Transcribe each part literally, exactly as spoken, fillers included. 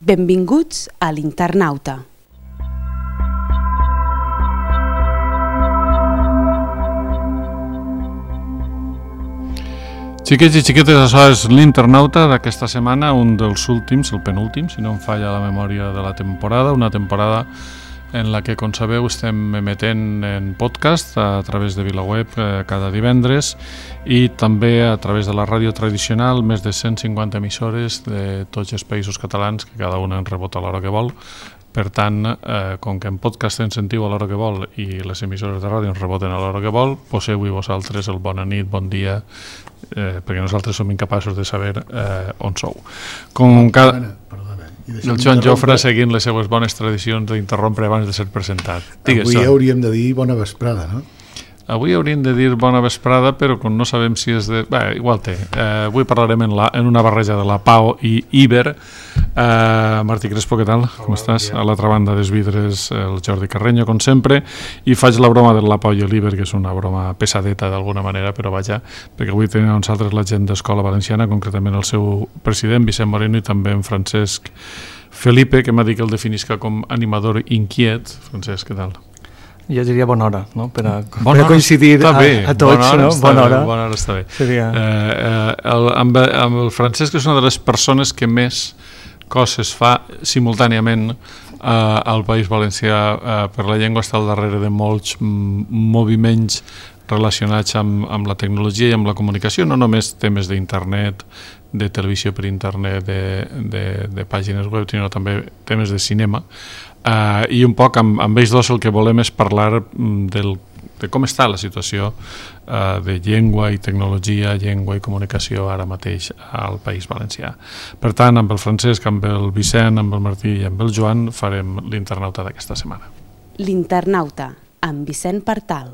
Benvinguts a l'Internauta. Xiquets i xiquetes, això és l'Internauta d'aquesta setmana, un dels últims, el penúltim, si no em falla la memòria de la temporada, una temporada en la que, com sabeu, estem emetent en podcast a través de VilaWeb eh, cada divendres i també a través de la ràdio tradicional, més de cent cinquanta emissores de tots els països catalans, que cada una en rebota a l'hora que vol. Per tant, eh, com que en podcast ens sentiu a l'hora que vol i les emissores de ràdio ens reboten a l'hora que vol, poseu-hi vosaltres el bona nit, bon dia, eh, perquè nosaltres som incapaços de saber eh, on sou. Com cada... El Joan Jofre seguint les seues bones tradicions d'interrompre abans de ser presentat. Digues, avui hauríem de dir bona vesprada, no? Avui hauríem de dir bona vesprada, però com no sabem si és de... Bé, igual té. Eh, avui parlarem en, la, en una barreja de la Pau i Iber. Eh, Martí Crespo, què tal? Com Hola, estàs? A l'altra banda dels vidres, el Jordi Carreño, com sempre. I faig la broma de la Pau i l'Iber, que és una broma pesadeta d'alguna manera, però vaja, perquè avui tenim a nosaltres la gent d'Escola Valenciana, concretament el seu president, Vicent Moreno, i també en Francesc Felipe, que m'ha dit que el definisca com animador inquiet. Francesc, què tal? Jo diria bona hora, no? per, a, bona per a coincidir a, a tots. Bona hora, no? bona hora. Bé, bona hora està bé. Seria... Eh, eh, el, amb, amb el Francesc és una de les persones que més coses fa simultàniament eh, al País Valencià eh, per la llengua, està al darrere de molts m- moviments relacionats amb, amb la tecnologia i amb la comunicació, no només temes d'internet, de televisió per internet, de, de, de pàgines web, sinó també temes de cinema. Uh, i un poc amb, amb ells dos el que volem és parlar del, de com està la situació uh, de llengua i tecnologia, llengua i comunicació ara mateix al País Valencià. Per tant, amb el Francesc, amb el Vicent, amb el Martí i amb el Joan farem l'Internauta d'aquesta setmana. L'Internauta, amb Vicent Partal.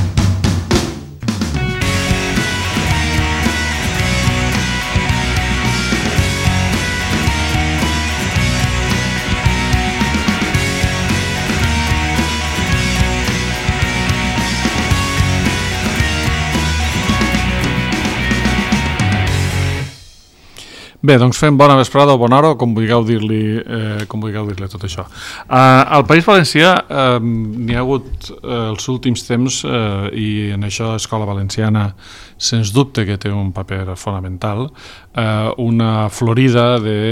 Bé, doncs fem bona vesprada o bona hora, o com vulgueu dir-li eh, com vulgueu dir-li tot això. Uh, al País Valencià uh, n'hi ha hagut uh, els últims temps uh, i en això Escola Valenciana sens dubte que té un paper fonamental, uh, una florida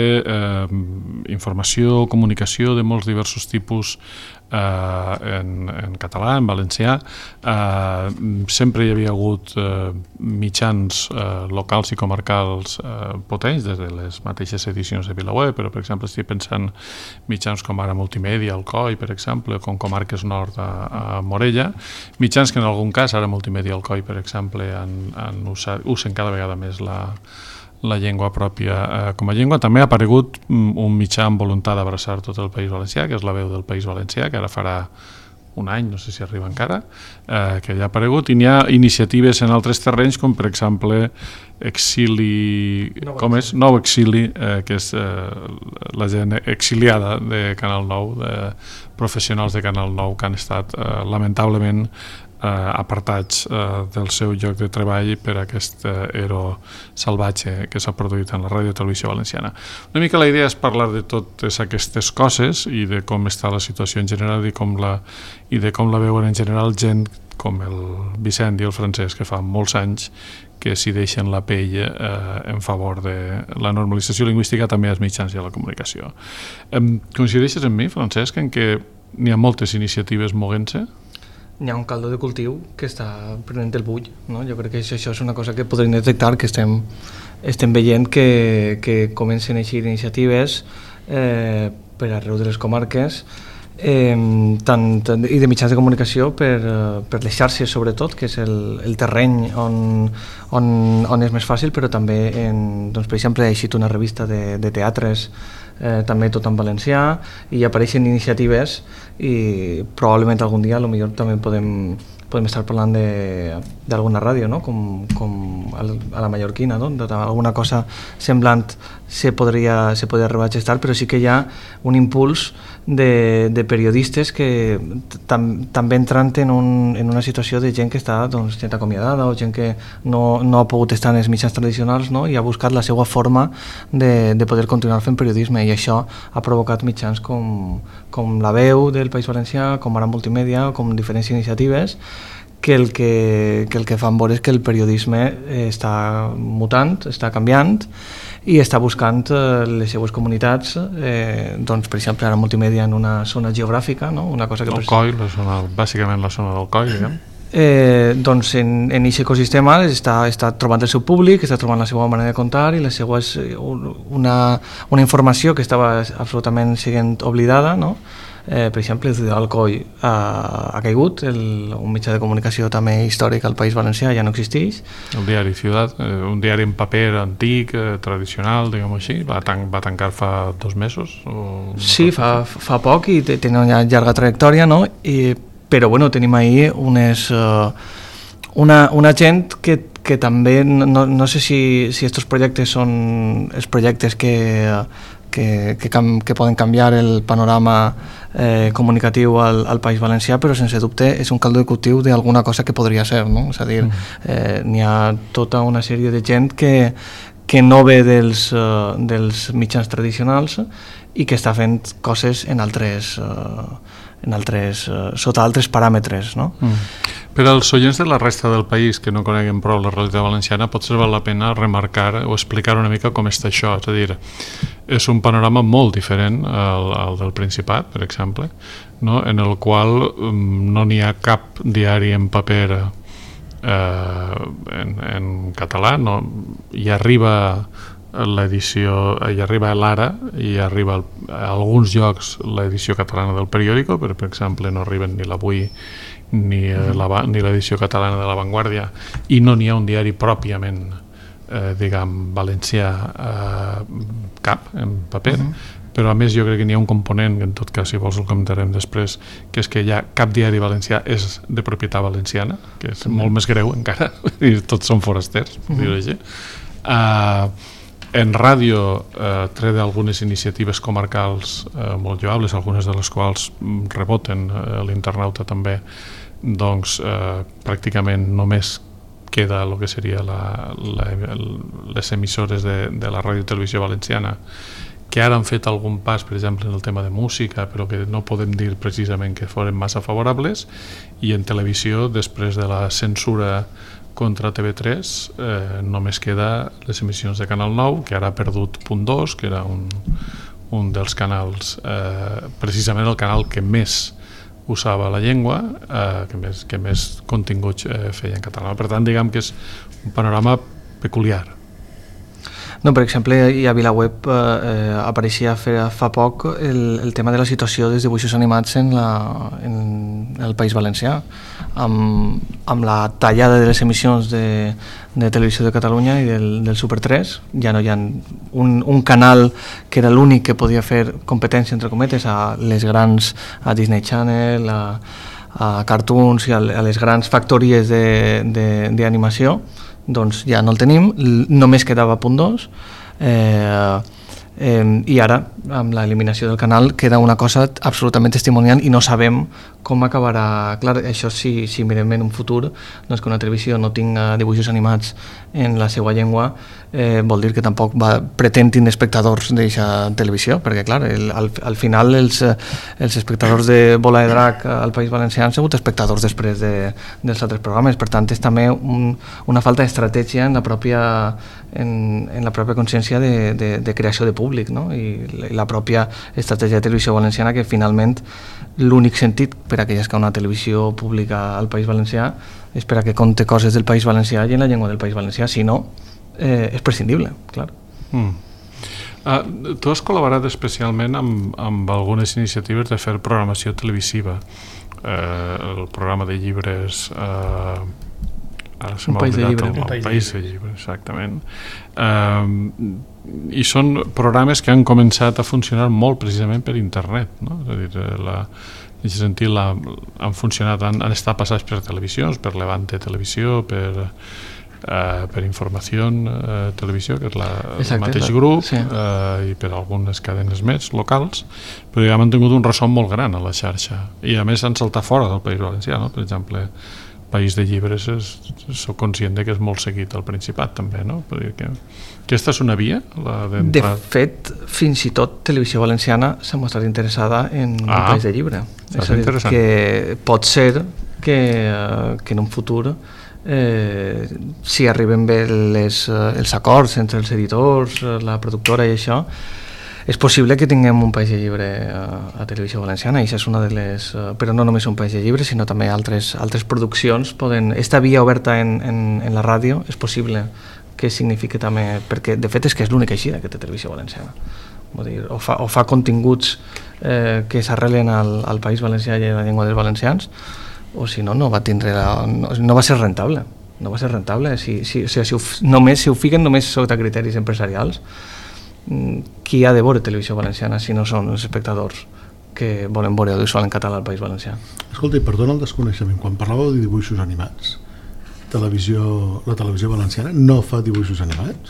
d'informació, uh, comunicació de molts diversos tipus Uh, en, en català, en valencià. Uh, sempre hi havia hagut uh, mitjans uh, locals i comarcals uh, potents, des de les mateixes edicions de VilaWeb, però per exemple estic pensant mitjans com ara Multimèdia, Alcoi, per exemple, com Comarques Nord a, a Morella, mitjans que en algun cas, ara Multimèdia i Alcoi, per exemple, han, han usat, usen cada vegada més la la llengua pròpia eh, com a llengua. També ha aparegut un mitjà amb voluntat d'abraçar tot el País Valencià, que és La Veu del País Valencià, que ara farà un any, no sé si arriba encara, eh, que ja ha aparegut, i n'hi ha iniciatives en altres terrenys, com per exemple Exili... No, com és? Nou Exili, eh, que és eh, la gent exiliada de Canal nou, de professionals de Canal nou que han estat eh, lamentablement Eh, apartats eh, del seu lloc de treball per aquest eh, ero salvatge que s'ha produït en la ràdio i televisió valenciana. Una mica la idea és parlar de totes aquestes coses i de com està la situació en general i, com la, i de com la veuen en general gent com el Vicent i el Francesc, que fa molts anys que s'hi deixen la pell eh, en favor de la normalització lingüística també als mitjans i a la comunicació. Eh, coincideixes amb mi, Francesc, en que n'hi ha moltes iniciatives moguent-se? N'hi ha un caldo de cultiu que està prenent el bull, no? Jo crec que això, això és una cosa que podem detectar, que estem, estem veient que, que comencen a eixir iniciatives eh, per arreu de les comarques eh, tant, tant, i de mitjans de comunicació per, per les xarxes sobretot, que és el, el terreny on, on, on és més fàcil, però també en, doncs, per exemple ha eixit una revista de, de teatres eh, també tot en valencià, i apareixen iniciatives i probablement algun dia potser també podem, podem estar parlant d'alguna ràdio, no? com, com a la mallorquina, no? Alguna cosa semblant se podria, se podria arribar a gestar, però sí que hi ha un impuls de, de periodistes que tam, també entrant en, un, en una situació de gent que està doncs, gent acomiadada o gent que no, no ha pogut estar en els mitjans tradicionals, no? I ha buscat la seva forma de, de poder continuar fent periodisme, i això ha provocat mitjans com, com La Veu del País Valencià, com Ara Multimèdia, com diferents iniciatives que el que, que el que fan veure és que el periodisme està mutant, està canviant i està buscant eh, les seues comunitats, eh, doncs, per exemple, Ara Multimèdia en una zona geogràfica, no? Una cosa que el Coi, la zona, bàsicament la zona del Coi, diguem. Eh, doncs en aquest ecosistema està, està trobant el seu públic, està trobant la seva manera de contar i les seues, una, una informació que estava absolutament sent oblidada, no? Eh, per exemple, el Alcoi ha, ha caigut, el, un mitjà de comunicació també històric al País Valencià ja no existeix. El diari Ciutat, eh, un diari en paper antic, eh, tradicional, diguem-ho així, va, tan, va tancar fa dos mesos? O sí, fa, fa poc i té una llarga trajectòria, no? I, però bueno, tenim ahí unes, uh, una, una gent que, que també, no, no sé si, si estos projectes són els projectes que... Uh, Que, que, que poden canviar el panorama eh, comunicatiu al, al País Valencià, però sense dubte és un caldo de cultiu d'alguna cosa que podria ser, no? És a dir, eh, n'hi ha tota una sèrie de gent que, que no ve dels, uh, dels mitjans tradicionals i que està fent coses en altres, uh, en altres uh, sota altres paràmetres, no? Mm. Per als oients de la resta del país que no coneguen prou la realitat valenciana, potser val la pena remarcar o explicar una mica com està això. És a dir, és un panorama molt diferent al, al del Principat, per exemple, no? En el qual um, no n'hi ha cap diari en paper eh, en, en català, no? Hi arriba l'edició, hi arriba l'Ara i arriba a alguns llocs l'edició catalana del periòdico, però per exemple no arriben ni l'Avui ni, la, ni l'edició catalana de La Vanguardia, i no n'hi ha un diari pròpiament eh, diguem valencià eh, cap en paper. Uh-huh. Però a més jo crec que n'hi ha un component, que en tot cas si vols el comentarem després, que és que ja cap diari valencià és de propietat valenciana, que és molt més greu encara, i tots són forasters, per dir-ho així. Uh, en ràdio eh, tret d'algunes iniciatives comarcals eh, molt lloables, algunes de les quals reboten eh, l'internauta també, doncs eh, pràcticament només queda el que seria la, la, les emissores de, de la ràdio i televisió valenciana, que ara han fet algun pas, per exemple, en el tema de música, però que no podem dir precisament que foren massa favorables, i en televisió, després de la censura contra T V tres, eh, només queda les emissions de Canal nou, que ara ha perdut Punt dos, que era un, un dels canals, eh, precisament el canal que més usava la llengua, eh, que, més, que més continguts eh, feia en català. Per tant, diguem que és un panorama peculiar. No, per exemple, a VilaWeb eh, apareixia fa, fa poc el, el tema de la situació dels dibuixos animats en, la, en el País Valencià, amb, amb la tallada de les emissions de, de Televisió de Catalunya i del, del Super tres. Ja no hi ha un, un canal que era l'únic que podia fer competència, entre cometes, a les grans, a Disney Channel, a, a Cartoons i a, a les grans factories d'animació. Doncs ja no el tenim, només quedava Punt dos, eh, eh, i ara amb l'eliminació del canal queda una cosa absolutament testimonial i no sabem com acabarà. Clar, això si, si mirem en un futur, doncs que una televisió no tinga dibuixos animats en la seva llengua, eh, vol dir que tampoc va, pretén tindre espectadors d'aquesta televisió, perquè clar, el, al, al final els, els espectadors de Bola de Drac al País Valencià han sigut espectadors després de, dels altres programes. Per tant, és també un, una falta d'estratègia en la pròpia, en, en la pròpia consciència de, de, de creació de públic, no? I la pròpia estratègia de televisió valenciana, que finalment l'únic sentit per a que hi hagi una televisió pública al País Valencià és per a que conte coses del País Valencià i en la llengua del País Valencià, si no eh, és prescindible, clar. Mm. Uh, tu has col·laborat especialment amb, amb algunes iniciatives de fer programació televisiva, uh, el programa de llibres uh, Ara un país de llibre. El, el país de llibre, exactament. Uh, I són programes que han començat a funcionar molt precisament per internet, no? És a dir, la, en aquest sentit la, han funcionat, han, han estat passats per televisions, per Levante Televisió, per, uh, per Informació uh, Televisió, que és la, Exacte, el mateix grup, sí. uh, i per algunes cadenes més locals, però ja han tingut un ressò molt gran a la xarxa. I a més han saltat fora del País Valencià, no? Per exemple, País de Llibres, és, soc conscient de que és molt seguit al Principat també, no? Que aquesta és una via, la de fet, fins i tot Televisió Valenciana s'ha mostrat interessada en ah, el País de Llibre, és a dir, que pot ser que, que en un futur eh, si arriben bé les, els acords entre els editors, la productora i això, és possible que tinguem un País de Llibre a, a Televisió Valenciana, i això és una de les, però no només un País de Llibre, sinó també altres, altres produccions poden, esta via oberta en, en, en la ràdio és possible que significa també, perquè de fet és que és l'única eixida que té Televisió Valenciana, vull dir, o, fa, o fa continguts eh, que s'arrelen al, al País Valencià i a la llengua dels valencians, o si no, no va tindre la, no, no va ser rentable, no va ser rentable, si, si, o sigui, si ho, només, si ho fiquen només sota criteris empresarials, qui ha de veure Televisió Valenciana si no són els espectadors que volen veure audiovisual en català al País Valencià? Escolta, i perdona el desconeixement, quan parlàveu de dibuixos animats, televisió, la televisió valenciana no fa dibuixos animats?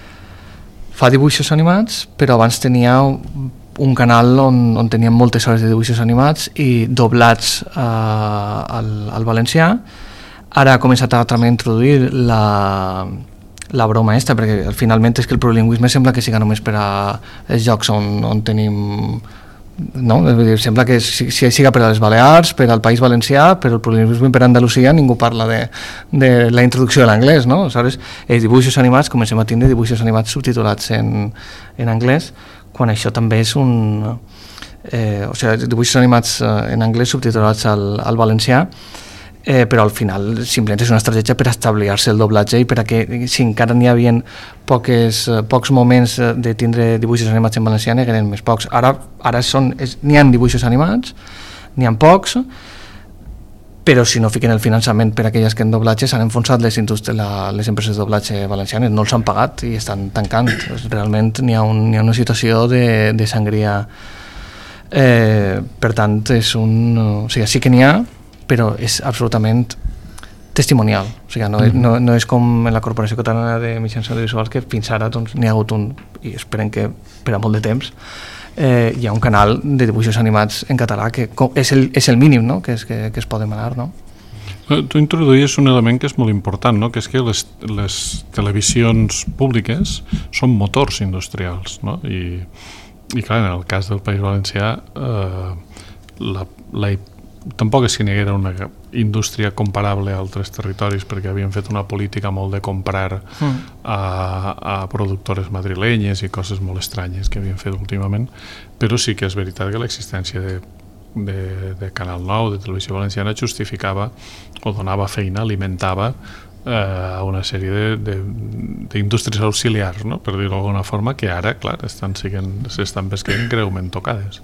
Fa dibuixos animats, però abans tenia un canal on, on teníem moltes hores de dibuixos animats i doblats eh, al, al valencià. Ara ha començat a també introduir la la broma esta, perquè finalment és que el plurilingüisme sembla que siga només per a els llocs on, on tenim, no? Dir, sembla que si, si siga per a les Balears, per al País Valencià, però el plurilingüisme per a Andalusia ningú parla de, de la introducció de l'anglès, no? Aleshores, els dibuixos animats, comencem a tindre dibuixos animats subtitulats en, en anglès, quan això també és un... Eh, o sigui, dibuixos animats en anglès subtitulats al, al valencià, Eh, però al final simplement és una estratègia per establir-se el doblatge i per a que si encara n'hi havia poques, pocs moments de tindre dibuixos animats en valencià n'hi hagueren més pocs. Ara, ara són, és, n'hi ha dibuixos animats, n'hi ha pocs, però si no fiquen el finançament per a aquelles que en doblatge s'han enfonsat les, la, les empreses de doblatge valencianes, no els han pagat i estan tancant. Realment n'hi ha, un, n'hi ha una situació de, de sangria. Eh, per tant, és un, o sigui, sí que n'hi ha, però és absolutament testimonial, o sigui, no, mm. no, no és com en la Corporació Catalana de Mitjans Audiovisuals, que fins ara doncs, n'hi ha hagut un, i esperem que per a molt de temps, eh, hi ha un canal de dibuixos animats en català que és el, és el mínim, no? que, és, que, que es pot demanar, no? Tu introduïes un element que és molt important, no? Que és que les, les televisions públiques són motors industrials, no? I, i clar, en el cas del País Valencià eh, la, la tampoc és que n'hi haguera una indústria comparable a altres territoris, perquè havien fet una política molt de comprar mm. a, a productores madrilenyes i coses molt estranyes que havien fet últimament, però sí que és veritat que l'existència de, de, de Canal nou, de Televisió Valenciana, justificava o donava feina, alimentava eh, a una sèrie d'indústries auxiliars, no? Per dir-ho d'alguna forma, que ara, clar, estan s'estan veient greument tocades.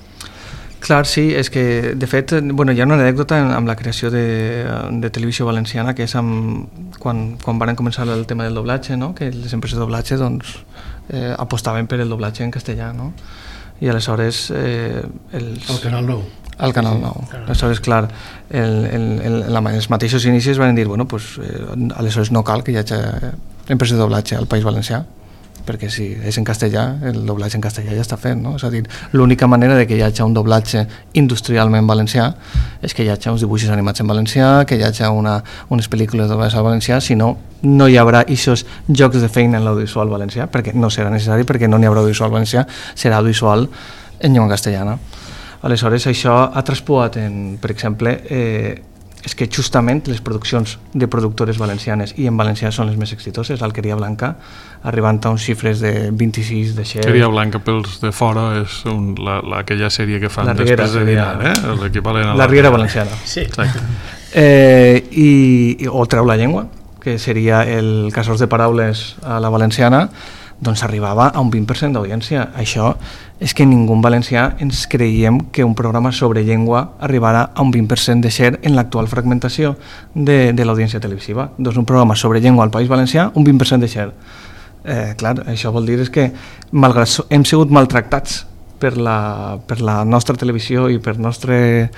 Clar, sí, és que de fet bueno, hi ha una anècdota amb la creació de, de Televisió Valenciana, que és amb, quan, quan van començar el tema del doblatge, no? Que les empreses de doblatge doncs, eh, apostaven per el doblatge en castellà, no? I aleshores eh, els, el Canal nou el Canal nou, sí, aleshores clar el, el, el, la, els mateixos inicis van dir bueno, pues, eh, aleshores no cal que hi hagi empreses de doblatge al País Valencià, perquè si és en castellà, el doblatge en castellà ja està fet, no? És a dir, l'única manera de que hi hagi un doblatge industrialment valencià és que hi hagi uns dibuixos animats en valencià, que hi hagi una, unes pel·lícules doblades al valencià, si no, no hi haurà aquests jocs de feina en l'audiovisual valencià, perquè no serà necessari, perquè no n'hi haurà audiovisual valencià, serà audiovisual en llengua castellana. Aleshores, això ha traspuat en, per exemple, eh, és que justament les produccions de productores valencianes i en valencià són les més exitoses, l'Alqueria Blanca, arribant a uns xifres de vint-i-sis de xer. L'Alqueria Blanca pels de fora és un, la, la, aquella sèrie que fan la Riera, després de dinar, eh? L'equivalent a la, la Riera Valenciana. Sí. Exacte. Eh, i, i, o Treu la llengua, que seria el Casors de paraules a la valenciana, doncs arribava a un vint per cent d'audiència. Això és que ningú en valencià ens creiem que un programa sobre llengua arribarà a un vint per cent de share en l'actual fragmentació de, de l'audiència televisiva. Doncs un programa sobre llengua al País Valencià, un vint per cent de share. Eh, clar, això vol dir és que malgrat hem sigut maltractats per la, per la nostra televisió i per, nostre,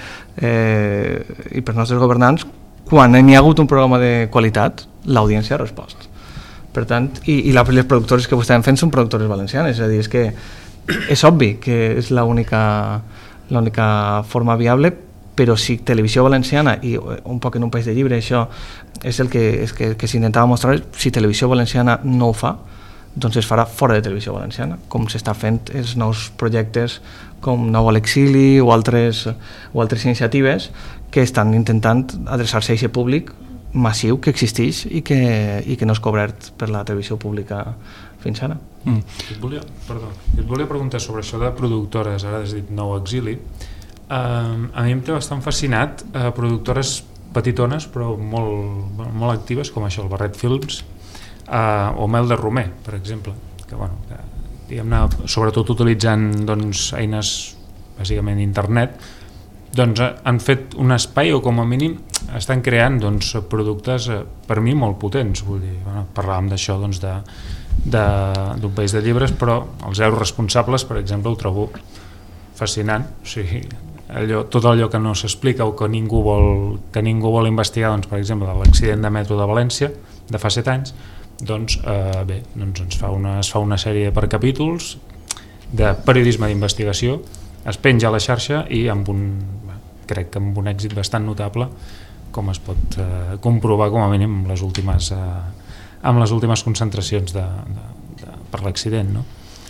eh, i per nostres governants, quan hi ha hagut un programa de qualitat, l'audiència ha respost. Per tant, i, i les productores que ho estan fent són productores valencianes, és a dir, és que és obvi que és l'única l'única forma viable, però si televisió valenciana, i un poc en un país de llibre, això és el que, és que, que s'intentava mostrar, si televisió valenciana no ho fa, doncs es farà fora de televisió valenciana, com s'està fent els nous projectes com Nou a l'exili o altres, o altres iniciatives que estan intentant adreçar-se a aquest públic massiu que existeix i que, i que no és cobert per la televisió pública fins ara. Mm. Et volia, perdó, et volia preguntar sobre això de productores, ara has dit Nou Exili. Uh, a mi em té bastant fascinat uh, productores petitones però molt, molt actives, com això, el Barret Films, Uh, o Mel de Romer, per exemple, que, bueno, que, diguem-ne, sobretot utilitzant doncs, eines bàsicament internet, doncs han fet un espai, o com a mínim estan creant doncs, productes eh, per mi molt potents. Vull dir, bueno, parlàvem d'això doncs, de, de, d'un país de llibres, però els Zero Responsables, per exemple, ho trobo fascinant. O sigui, allò, tot allò que no s'explica o que ningú vol, que ningú vol investigar, doncs, per exemple, de l'accident de metro de València de fa set anys, doncs eh, bé, doncs ens fa una, es fa una sèrie per capítols de periodisme d'investigació, es penja a la xarxa i amb un, crec que amb un èxit bastant notable, com es pot eh, comprovar com a mínim amb les últimes, eh, amb les últimes concentracions de, de, de, per l'accident, no?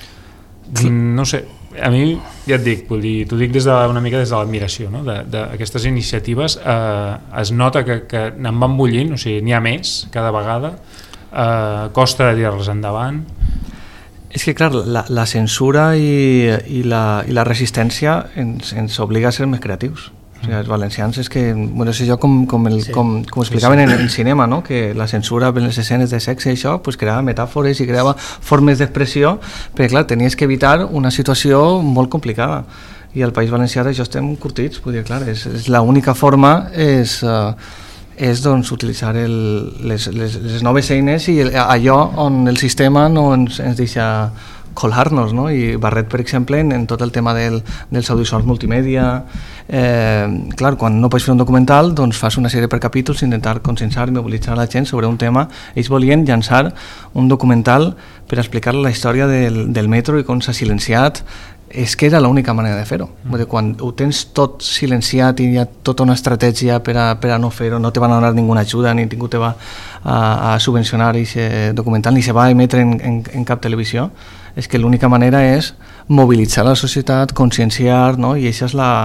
No sé, a mi ja et dic, vull dir, t'ho dic des de, una mica des de l'admiració, no? D'aquestes iniciatives eh, es nota que, que n'en van bullint, o sigui, n'hi ha més cada vegada. Uh, costa de tirar-les endavant. És que clar, la, la censura i, i, la, i la resistència ens, ens obliga a ser més creatius. O sigui, els valencians és que, bueno, sé jo com, com, el, sí. com, com explicaven sí, sí. En, en cinema, no? Que la censura en les escenes de sexe i això pues, creava metàfores i creava formes d'expressió, perquè clar, tenies que evitar una situació molt complicada. I al País Valencià d'això estem curtits, vull dir, clar, és, és l'única forma és... Uh, és doncs, utilitzar el, les, les, les noves eines i el, allò on el sistema no ens, ens deixa colar-nos, no? I Barret, per exemple, en, en tot el tema del, dels audiovisuals multimèdia, eh, clar, quan no pots fer un documental, doncs fas una sèrie per capítols, intentar conscienciar i mobilitzar la gent sobre un tema. Ells volien llançar un documental per explicar la història del, del metro i com s'ha silenciat. És que era l'única manera de fer-ho. Mm. Quan ho tens tot silenciat i hi ha tota una estratègia per a, per a no fer-ho, no te van a donar ninguna ajuda, ni ningú te va a, a subvencionar aquest documental, ni se va emetre en, en, en cap televisió, és que l'única manera és mobilitzar la societat, conscienciar, no? I això és la...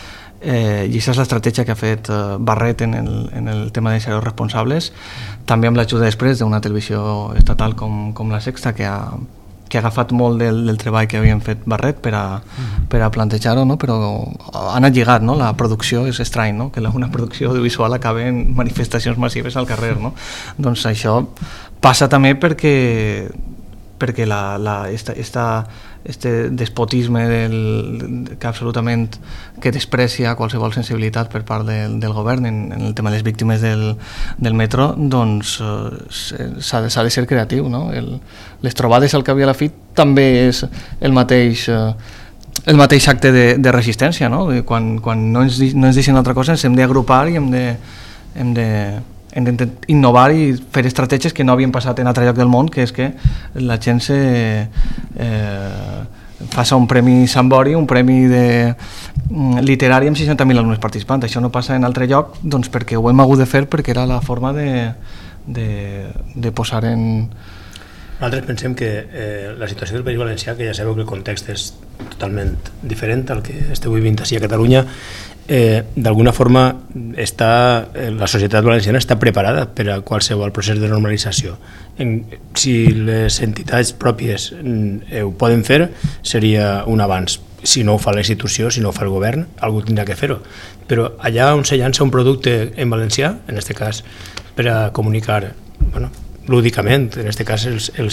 Eh, i aquesta és l'estratègia que ha fet eh, Barret en el, en el tema de Zero Responsables, també amb l'ajuda després d'una televisió estatal com, com la Sexta, que ha que ha agafat molt del, del treball que havien fet Barret per a, uh-huh. per a plantejar-ho, no? Però han lligat, no? La producció és estrany, no? Que una producció audiovisual acabi en manifestacions massives al carrer, no? Doncs això passa també perquè, perquè la, la, esta, esta, este despotisme del, que absolutament que desprecia qualsevol sensibilitat per part del, del govern en, en el tema de les víctimes del, del metro, doncs eh, s'ha, de, s'ha de ser creatiu, no? El, les trobades al cap i a la fi també és el mateix eh, el mateix acte de, de resistència, no? Quan, quan no, ens, no ens deixen altra cosa ens hem d'agrupar i hem de, hem de hem d'innovar i fer estratègies que no havien passat en altre lloc del món, que és que la gent se, eh, faça un premi Sambori, un premi de, mm, literari amb seixanta mil alumnes participants. Això no passa en altre lloc doncs perquè ho hem hagut de fer perquè era la forma de, de, de posar en... Nosaltres pensem que eh, la situació del País Valencià, que ja sabeu que el context és totalment diferent al que esteu vivint així a Catalunya, eh, d'alguna forma està, eh, la societat valenciana està preparada per a qualsevol procés de normalització. En, si les entitats pròpies eh, ho poden fer, seria un avanç. Si no ho fa la institució, si no ho fa el govern, algú tindrà que fer-ho. Però allà on se llança un producte en valencià, en aquest cas per a comunicar, bueno, lúdicament, en aquest cas els, els,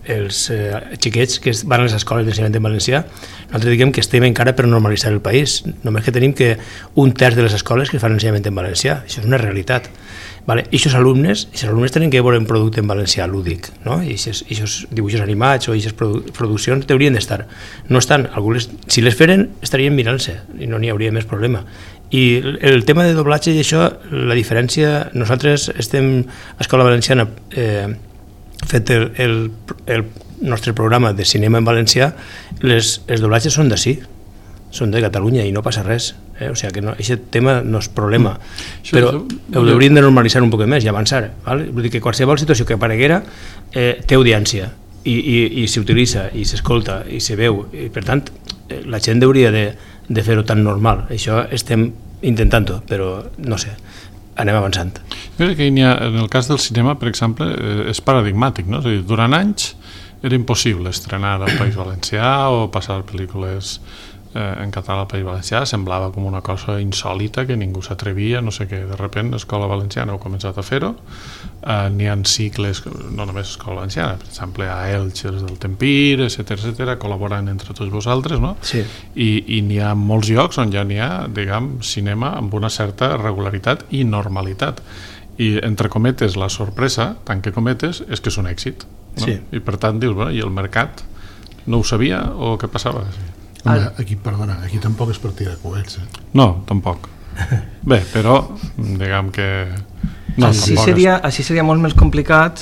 els eh, xiquets que van a les escoles d'ensenyament en valencià, nosaltres diguem que estem encara per normalitzar el país, només que tenim que un terç de les escoles que fan ensenyament en valencià, això és una realitat. Vale. I aquests alumnes, aquests alumnes tenen que veure un producte en valencià lúdic, no? I aquests dibuixos animats o aquestes produ produccions haurien d'estar. No estan, algunes, si les feren estarien mirant-se i no n'hi hauria més problema. I el tema de doblatge i això, la diferència, nosaltres estem a Escola Valenciana eh, fet el, el, el nostre programa de cinema en valencià, les, els doblatges són d'ací, són de Catalunya i no passa res, eh? O sigui que no, aquest tema no és problema, mm. però ho hauríem de normalitzar un poc més i avançar, ¿vale? Vull dir que qualsevol situació que apareguera eh, té audiència i, i, i s'utilitza i s'escolta i se veu, i per tant eh, la gent hauria de, de fer-ho tan normal. Això estem intentant-ho, però no sé, anem avançant. Jo crec que ha, en el cas del cinema, per exemple, eh, és paradigmàtic, no? És a dir, durant anys era impossible estrenar al País Valencià o passar pel·lícules eh, en català al País Valencià, semblava com una cosa insòlita que ningú s'atrevia, no sé què, de repent l'Escola Valenciana ha començat a fer-ho, eh, n'hi ha cicles, no només Escola Valenciana, per exemple a Elx, els del Tempir, etcètera, etcètera, col·laborant entre tots vosaltres, no? Sí. I, i n'hi ha molts llocs on ja n'hi ha, diguem, cinema amb una certa regularitat i normalitat. I, entre cometes, la sorpresa, tant que cometes, és que és un èxit. No? Sí. I per tant dius, bueno, i el mercat no ho sabia o què passava? Home, aquí, perdona, aquí tampoc és partida de coets, eh? No, tampoc. Bé, però diguem que no, així, seria, és... així seria molt més complicat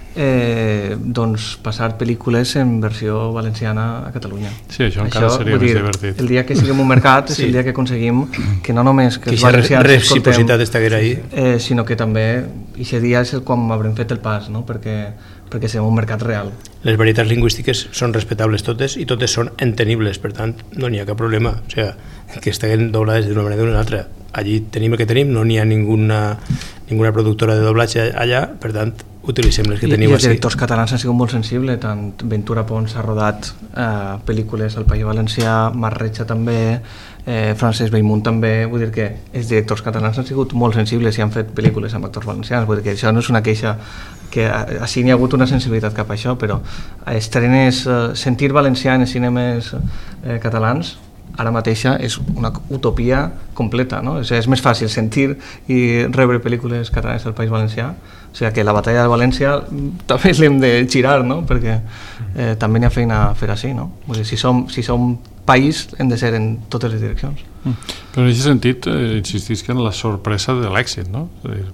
eh, doncs passar pel·lícules en versió valenciana a Catalunya. Sí, això encara això, seria més divertit. El dia que siguem un mercat sí. és el dia que aconseguim que no només que, que els valencians escoltem, eh, sinó que també aquest dia és el quan haurem fet el pas, no? perquè perquè siguem un mercat real. Les varietats lingüístiques són respectables totes i totes són entenibles, per tant no n'hi ha cap problema, o sigui, que estiguen doblades d'una manera o d'una altra. Allí tenim el que tenim, no n'hi ha ninguna, ninguna productora de doblatge allà, per tant utilitzem les que I, teniu i els així. directors catalans han sigut molt sensibles, tant Ventura Pons ha rodat eh, pel·lícules al País Valencià, Marrecha també, eh, Francesc Bellmunt també, vull dir que els directors catalans han sigut molt sensibles i han fet pel·lícules amb actors valencians, vull dir que això no és una queixa, que així n'hi ha hagut una sensibilitat cap a això, però estrenes, eh, sentir valencià en els cinemes eh, catalans ara mateixa és una utopia completa, no? O sigui, és més fàcil sentir i rebre pel·lícules catalanes del País Valencià, o sigui que la batalla de València també l'hem de girar, no? Perquè eh, també n'hi ha feina a fer així, no? Vull dir, si som, si som país hem de ser en totes les direccions. Mm. Però en aquest sentit eh, insistisc en la sorpresa de l'èxit, no? És a dir,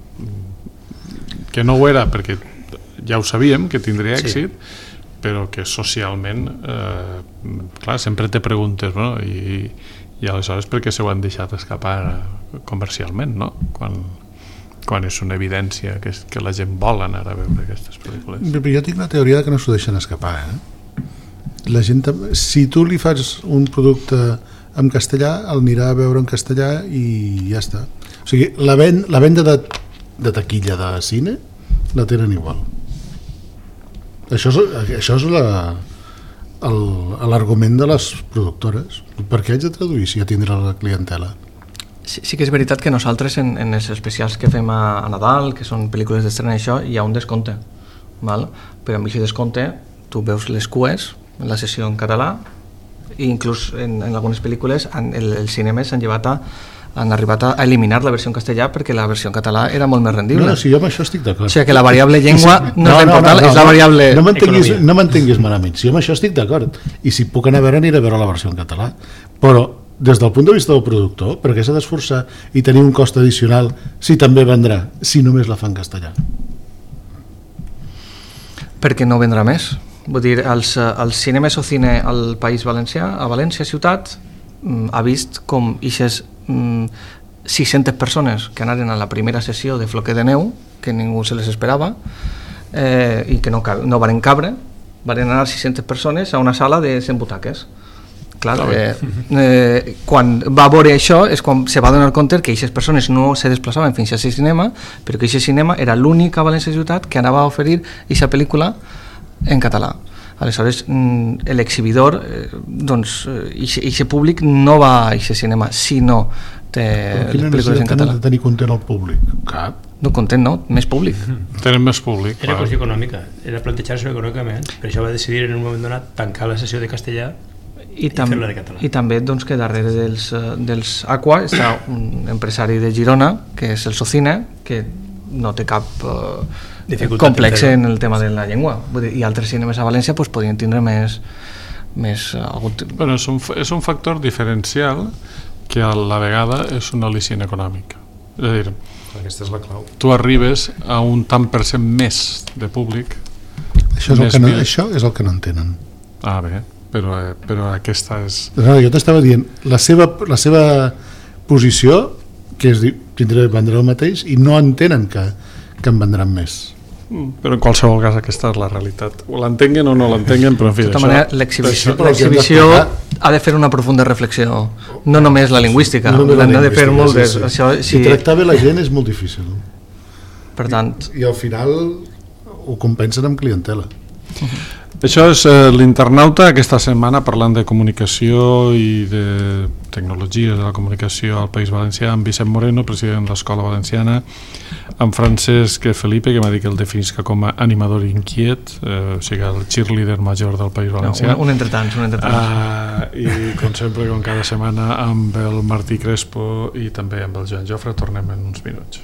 que no ho era perquè ja ho sabíem que tindria èxit, sí. Però que socialment eh, clar, sempre te preguntes, no? I, i aleshores per què se ho han deixat escapar comercialment, no? Quan, quan és una evidència que, és, que la gent vol anar a veure aquestes pel·lícules. Jo tinc la teoria que no s'ho deixen escapar, eh? La gent, si tu li fas un producte en castellà, el anirà a veure en castellà i ja està. O sigui, la, ven, la venda de, de taquilla de cine la tenen igual. Això és, això és la, l'argument de les productores. Per què haig de traduir si ja tindrà la clientela? Sí, sí que és veritat que nosaltres en, en els especials que fem a, a Nadal, que són pel·lícules d'estrena, això hi ha un descompte, val? Però amb aquest descompte tu veus les cues en la sessió en català i inclús en, en algunes pel·lícules en, el, els cinemes han llevat a han arribat a eliminar la versió en castellà perquè la versió en català era molt més rendible. No, no, si jo amb això estic d'acord. O sigui que la variable llengua no, no és l'important, no, no, no, és la variable no m'entenguis, no m'entenguis malament. Si jo amb això estic d'acord. I si puc anar a veure, aniré a veure la versió en català. Però des del punt de vista del productor, per què s'ha d'esforçar i tenir un cost addicional si també vendrà, si només la fa en castellà? Perquè no vendrà més. Vull dir, els, els cinemes o cine al País Valencià, a València ciutat, ha vist com ixes sis-centes persones que anaren a la primera sessió de Floquer de Neu, que ningú se les esperava, eh, i que no, no varen cabre, varen anar sis-centes persones a una sala de cent butaques. Clar, eh, eh, quan va veure això és quan se va donar compte que aquestes persones no se desplaçaven fins a aquest cinema, però que aquest cinema era l'únic a València ciutat que anava a oferir aquesta pel·lícula en català. Aleshores, l'exhibidor, eh, doncs, aquest públic no va a aquest cinema si no té les pel·lícules en català. Quina necessitat de tenir content al públic? Cap. no content, no? Més públic. Tenen més públic. Era clar. qüestió econòmica, era plantejar-se econòmicament. Per això va decidir en un moment donat tancar la sessió de castellà I, i tam fer-la de català. I també doncs, que darrere dels, eh, dels Aqua està un empresari de Girona, que és el Socine, que no té cap eh, complex en el tema de la llengua. Vull dir, i altres cinemes a València pues, podien tindre més... més uh, algun... bueno, és, un, és un factor diferencial que a la vegada és un al·licient econòmic. És a dir, aquesta és la clau. Tu arribes a un tant per cent més de públic. Això és, el que no, això és el que no entenen. Ah, bé, però, eh, però aquesta és... No, jo t'estava dient, la seva, la seva posició, que és dir, tindré, vendré el mateix, i no entenen que, que en vendran més. Però en qualsevol cas aquesta és la realitat. O l'entenguen o no l'entenguen, però en fi... De tota això... manera, l'exhibició ha de fer una profunda reflexió, no només la lingüística, no l'han la de fer lingüística, moltes... sí, sí. Això, si... si... I tractar bé la gent és molt difícil. Per tant... I, i al final ho compensen amb clientela. Uh-huh. Això és eh, l'Internauta, aquesta setmana parlant de comunicació i de tecnologia de la comunicació al País Valencià, amb Vicent Moreno, president de l'Escola Valenciana, amb Francesc Felipe, que m'ha dit que el definisca com a animador inquiet, eh, o sigui, el cheerleader major del País Valencià. No, un, un entretants, un entretants. Uh, I com sempre, com cada setmana, amb el Martí Crespo i també amb el Joan Jofre. Tornem en uns minuts.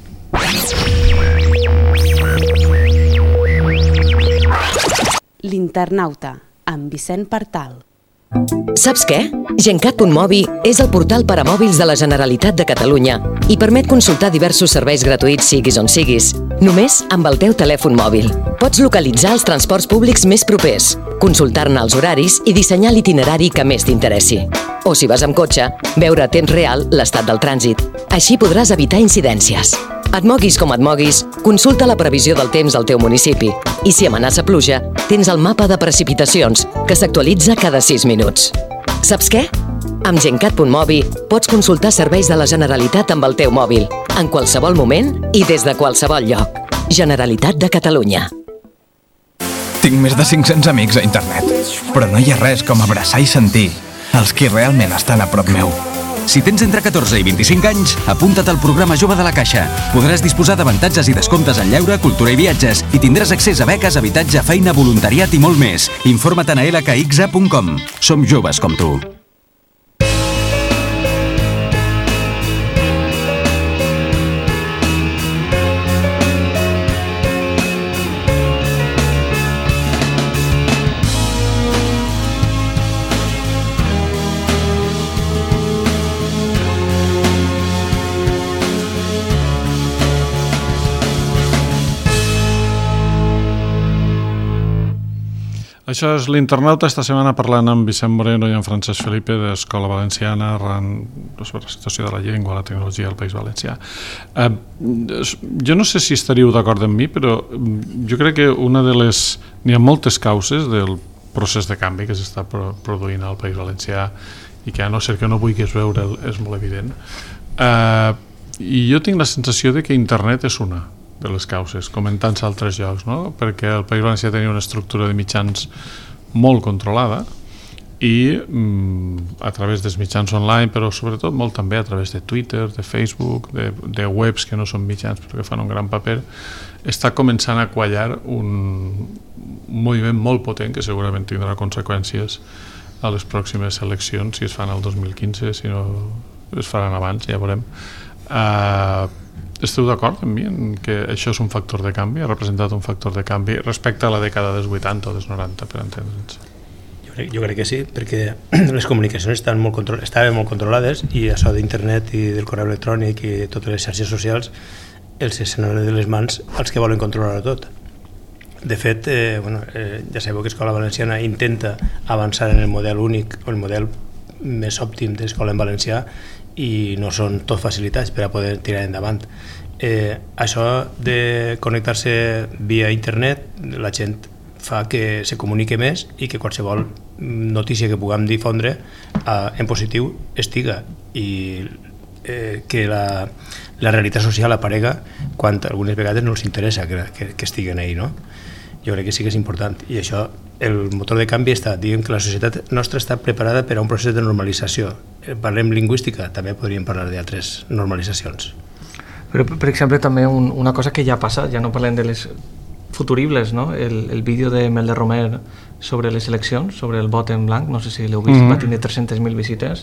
L'Internauta, amb Vicent Partal. Saps què? Gencat punt mobi és el portal per a mòbils de la Generalitat de Catalunya i permet consultar diversos serveis gratuïts siguis on siguis, només amb el teu telèfon mòbil. Pots localitzar els transports públics més propers, consultar-ne els horaris i dissenyar l'itinerari que més t'interessi. O si vas amb cotxe, veure a temps real l'estat del trànsit. Així podràs evitar incidències. Et moguis com et moguis, consulta la previsió del temps al teu municipi i si amenaça pluja, tens el mapa de precipitacions, que s'actualitza cada sis minuts. Saps què? Amb Gencat punt mobi pots consultar serveis de la Generalitat amb el teu mòbil, en qualsevol moment i des de qualsevol lloc. Generalitat de Catalunya. Tinc més de cinc-cents amics a internet, però no hi ha res com abraçar i sentir els qui realment estan a prop meu. Si tens entre catorze i vint-i-cinc anys, apunta't al programa Jove de la Caixa. Podràs disposar d'avantatges i descomptes en lleure, cultura i viatges i tindràs accés a beques, habitatge, feina, voluntariat i molt més. Informa't a l k x a punt com. Som joves com tu. Això és l'Internauta, esta setmana parlant amb Vicent Moreno i amb Francesc Felipe de l'Escola Valenciana arran sobre la situació de la llengua, la tecnologia al País Valencià. Eh, jo no sé si estaríeu d'acord amb mi, però jo crec que una de les... N'hi ha moltes causes del procés de canvi que s'està produint al País Valencià i que a no ser que no vulguis veure és molt evident. Eh, I jo tinc la sensació de que internet és una de les causes, com en tants altres llocs, no? Perquè el País Valencià tenia una estructura de mitjans molt controlada i mm, a través dels mitjans online, però sobretot molt també a través de Twitter, de Facebook, de, de webs que no són mitjans però que fan un gran paper, està començant a quallar un moviment molt potent que segurament tindrà conseqüències a les pròximes eleccions, si es fan el dos mil quinze, si no es faran abans, ja veurem. Uh, Esteu d'acord amb mi en que això és un factor de canvi, ha representat un factor de canvi respecte a la dècada dels vuitanta o dels noranta, per entendre'ns? Jo crec, jo crec que sí, perquè les comunicacions estan molt control, estaven molt controlades i això d'internet i del correu electrònic i totes les xarxes socials els escenaris de les mans als que volen controlar tot. De fet, eh, bueno, eh, ja sabeu que Escola Valenciana intenta avançar en el model únic o el model més òptim d'escola en valencià i no són tot facilitats per a poder tirar endavant. Eh, això de connectar-se via internet, la gent fa que se comunique més i que qualsevol notícia que puguem difondre eh, en positiu estiga i eh, que la, la realitat social aparega quan algunes vegades no els interessa que, que, que estiguen ahí, no? Jo crec que sí que és important i això, el motor de canvi està, diguem que la societat nostra està preparada per a un procés de normalització. Parlem lingüística, també podríem parlar d'altres normalitzacions. Però, per exemple, també un, una cosa que ja passa, ja no parlem de les futuribles, no? El, el vídeo de Mel de Romer sobre les eleccions, sobre el vot en blanc, no sé si l'heu vist, mm-hmm. va tenir tres-centes mil visites,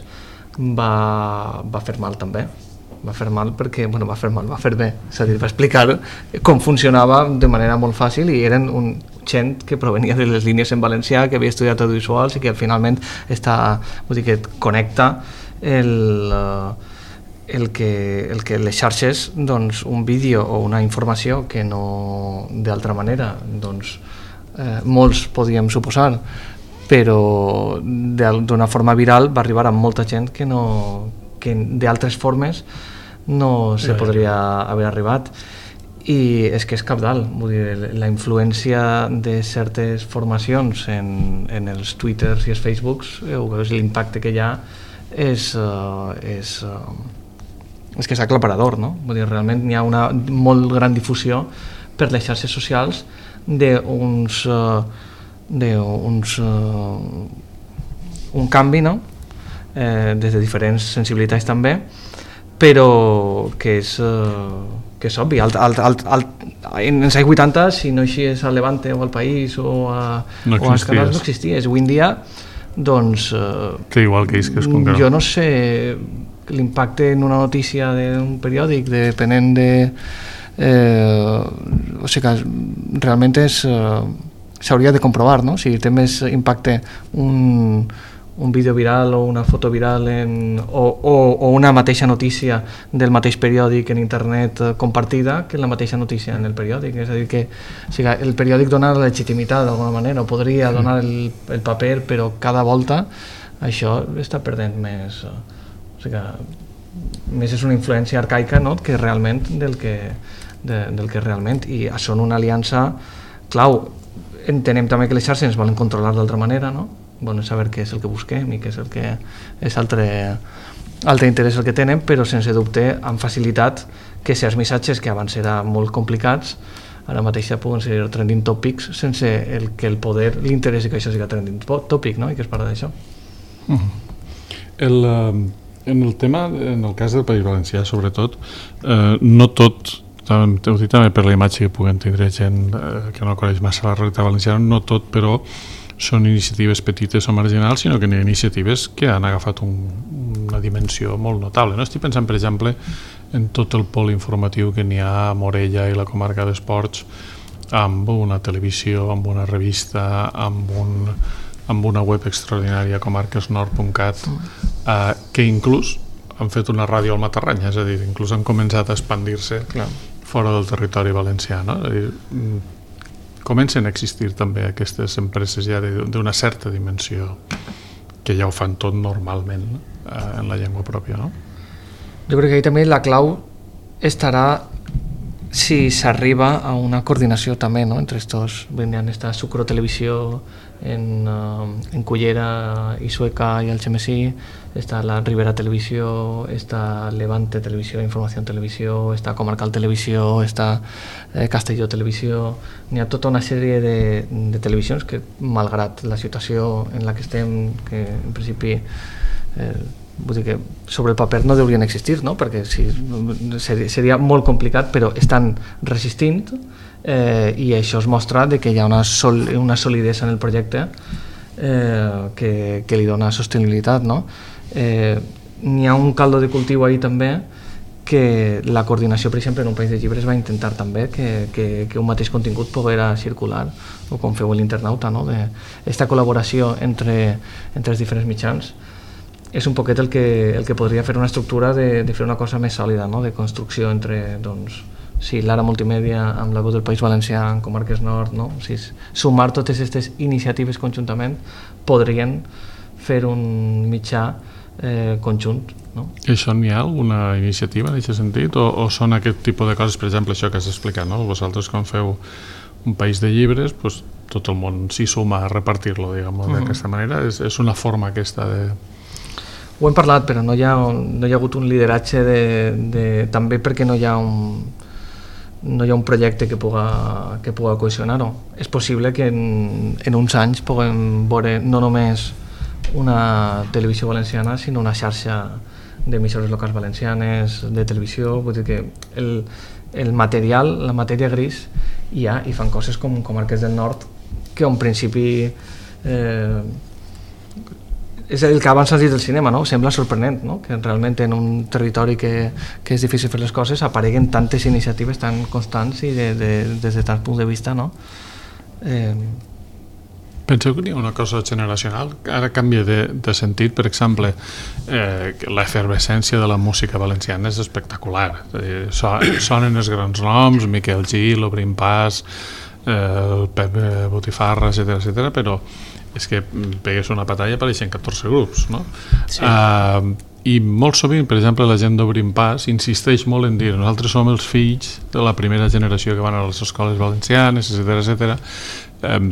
va, va fer mal també. Va fer mal perquè, bueno, va fer mal, va fer bé, és a dir, va explicar com funcionava de manera molt fàcil i eren un gent que provenia de les línies en valencià, que havia estudiat audiovisuals i que finalment està, vull dir, que connecta el, el, que, el que les xarxes, doncs, un vídeo o una informació que no, d'altra manera, doncs, eh, molts podíem suposar, però d'una forma viral va arribar a molta gent que no, que d'altres formes no se podria haver arribat, i és que és cabdal, vull dir, la influència de certes formacions en, en els Twitters i els Facebooks, l'impacte que hi ha és, uh, és, uh, és que és aclaparador, no? Vull dir, realment hi ha una molt gran difusió per les xarxes socials d'uns uh, d'uns uh, un canvi, no? Eh, des de diferents sensibilitats també, però que és, eh, que és obvi. Alt, alt, alt, alt, en els anys vuitanta, si no eixies al Levante o al País o, a, no o als canals, no existies. Avui en dia, doncs... Eh, que igual que és que és com que no. Jo no sé l'impacte en una notícia d'un periòdic, depenent de... Eh, o sigui que realment és... Eh, s'hauria de comprovar, no? Si té més impacte un... un vídeo viral o una foto viral en, o, o, o una mateixa notícia del mateix periòdic en internet compartida que la mateixa notícia en el periòdic. És a dir, que o sigui, el periòdic dona la legitimitat d'alguna manera, o podria donar el, el paper, però cada volta això està perdent més, o sigui, més és una influència arcaica, no? Que realment del que, de, del que realment, i són una aliança clau. Entenem també que les xarxes ens volen controlar d'altra manera, no? Bueno, saber què és el que busquem i què és el que és altre, altre interès el que tenen, però sense dubte han facilitat que certs missatges que abans eren molt complicats ara mateix ja poden ser trending topics sense el que el poder li interessi que això sigui trending topic, no? I que es parla d'això. Mm-hmm. el, en el tema, en el cas del País Valencià sobretot, eh, no tot, t'ho dic també per la imatge que puguen tindre gent eh, que no coneix massa la realitat valenciana, no tot, però són iniciatives petites o marginals, sinó que hi ha iniciatives que han agafat un, una dimensió molt notable. No? Estic pensant, per exemple, en tot el pol informatiu que n'hi ha a Morella i la comarca d'Esports, amb una televisió, amb una revista, amb, un, amb una web extraordinària, comarquesnord punt cat, eh, que inclús han fet una ràdio al Matarranya, és a dir, inclús han començat a expandir-se Clar. fora del territori valencià. No? És a dir, comencen a existir també aquestes empreses ja d'una certa dimensió que ja ho fan tot normalment eh, en la llengua pròpia, no? Jo crec que ahí també la clau estarà si s'arriba a una coordinació també, no? Entre estos, vendran esta Sucro Televisió en, uh, en Cullera i Sueca i el Xemesí, està la Ribera Televisió, està Levante Televisió, Informació Televisió, està Comarcal Televisió, està eh, Castelló Televisió. N'hi ha tota una sèrie de, de televisions que, malgrat la situació en la que estem, que en principi eh, vull dir que sobre el paper no deurien existir, no? Perquè sí, seria, seria molt complicat, però estan resistint, eh, i això es mostra de que hi ha una, sol, una solidesa en el projecte eh, que, que li dona sostenibilitat, no? Eh, n'hi ha un caldo de cultiu ahí també que la coordinació, per exemple, en un país de llibres va intentar també que, que, que un mateix contingut poguera circular, o com feu l'internauta, no? De esta col·laboració entre, entre els diferents mitjans és un poquet el que, el que podria fer una estructura de, de fer una cosa més sòlida, no? De construcció entre, doncs, sí, l'Ara Multimèdia amb la Veu del País Valencià, en Comarques Nord, no? O sigui, sumar totes aquestes iniciatives conjuntament podrien fer un mitjà eh, conjunt, no? I això n'hi ha alguna iniciativa en aquest sentit? O, o són aquest tipus de coses, per exemple, això que has explicat, no? Vosaltres quan feu un país de llibres, pues, tot el món s'hi suma a repartir-lo, diguem-ho, mm. d'aquesta manera. És, és una forma aquesta de... Ho hem parlat, però no hi ha, no hi ha hagut un lideratge de, de, també perquè no hi ha un, no hi ha un projecte que puga, que puga cohesionar-ho. És possible que en, en uns anys puguem veure no només una televisió valenciana, sinó una xarxa d'emissores locals valencianes, de televisió, vull dir que el, el material, la matèria gris hi ha, i fan coses com Comarques del Nord, que en principi eh, és el que abans has dit del cinema, no? Sembla sorprenent, no? Que realment en un territori que, que és difícil fer les coses apareguen tantes iniciatives tan constants i de, de, des de tant punt de vista, no? Eh... Penseu que hi ha una cosa generacional? Ara canvia de, de sentit, per exemple, eh, l'efervescència de la música valenciana és espectacular. Eh, so, sonen els grans noms, Miquel Gil, Obrim Pas, eh, el Pep Botifarra, etcètera, etcètera, però és que pegues una batalla apareixen catorze grups, no? Sí. Uh, i molt sovint, per exemple, la gent d'Obrim Pas insisteix molt en dir nosaltres som els fills de la primera generació que van a les escoles valencianes, etcètera, etcètera. Um,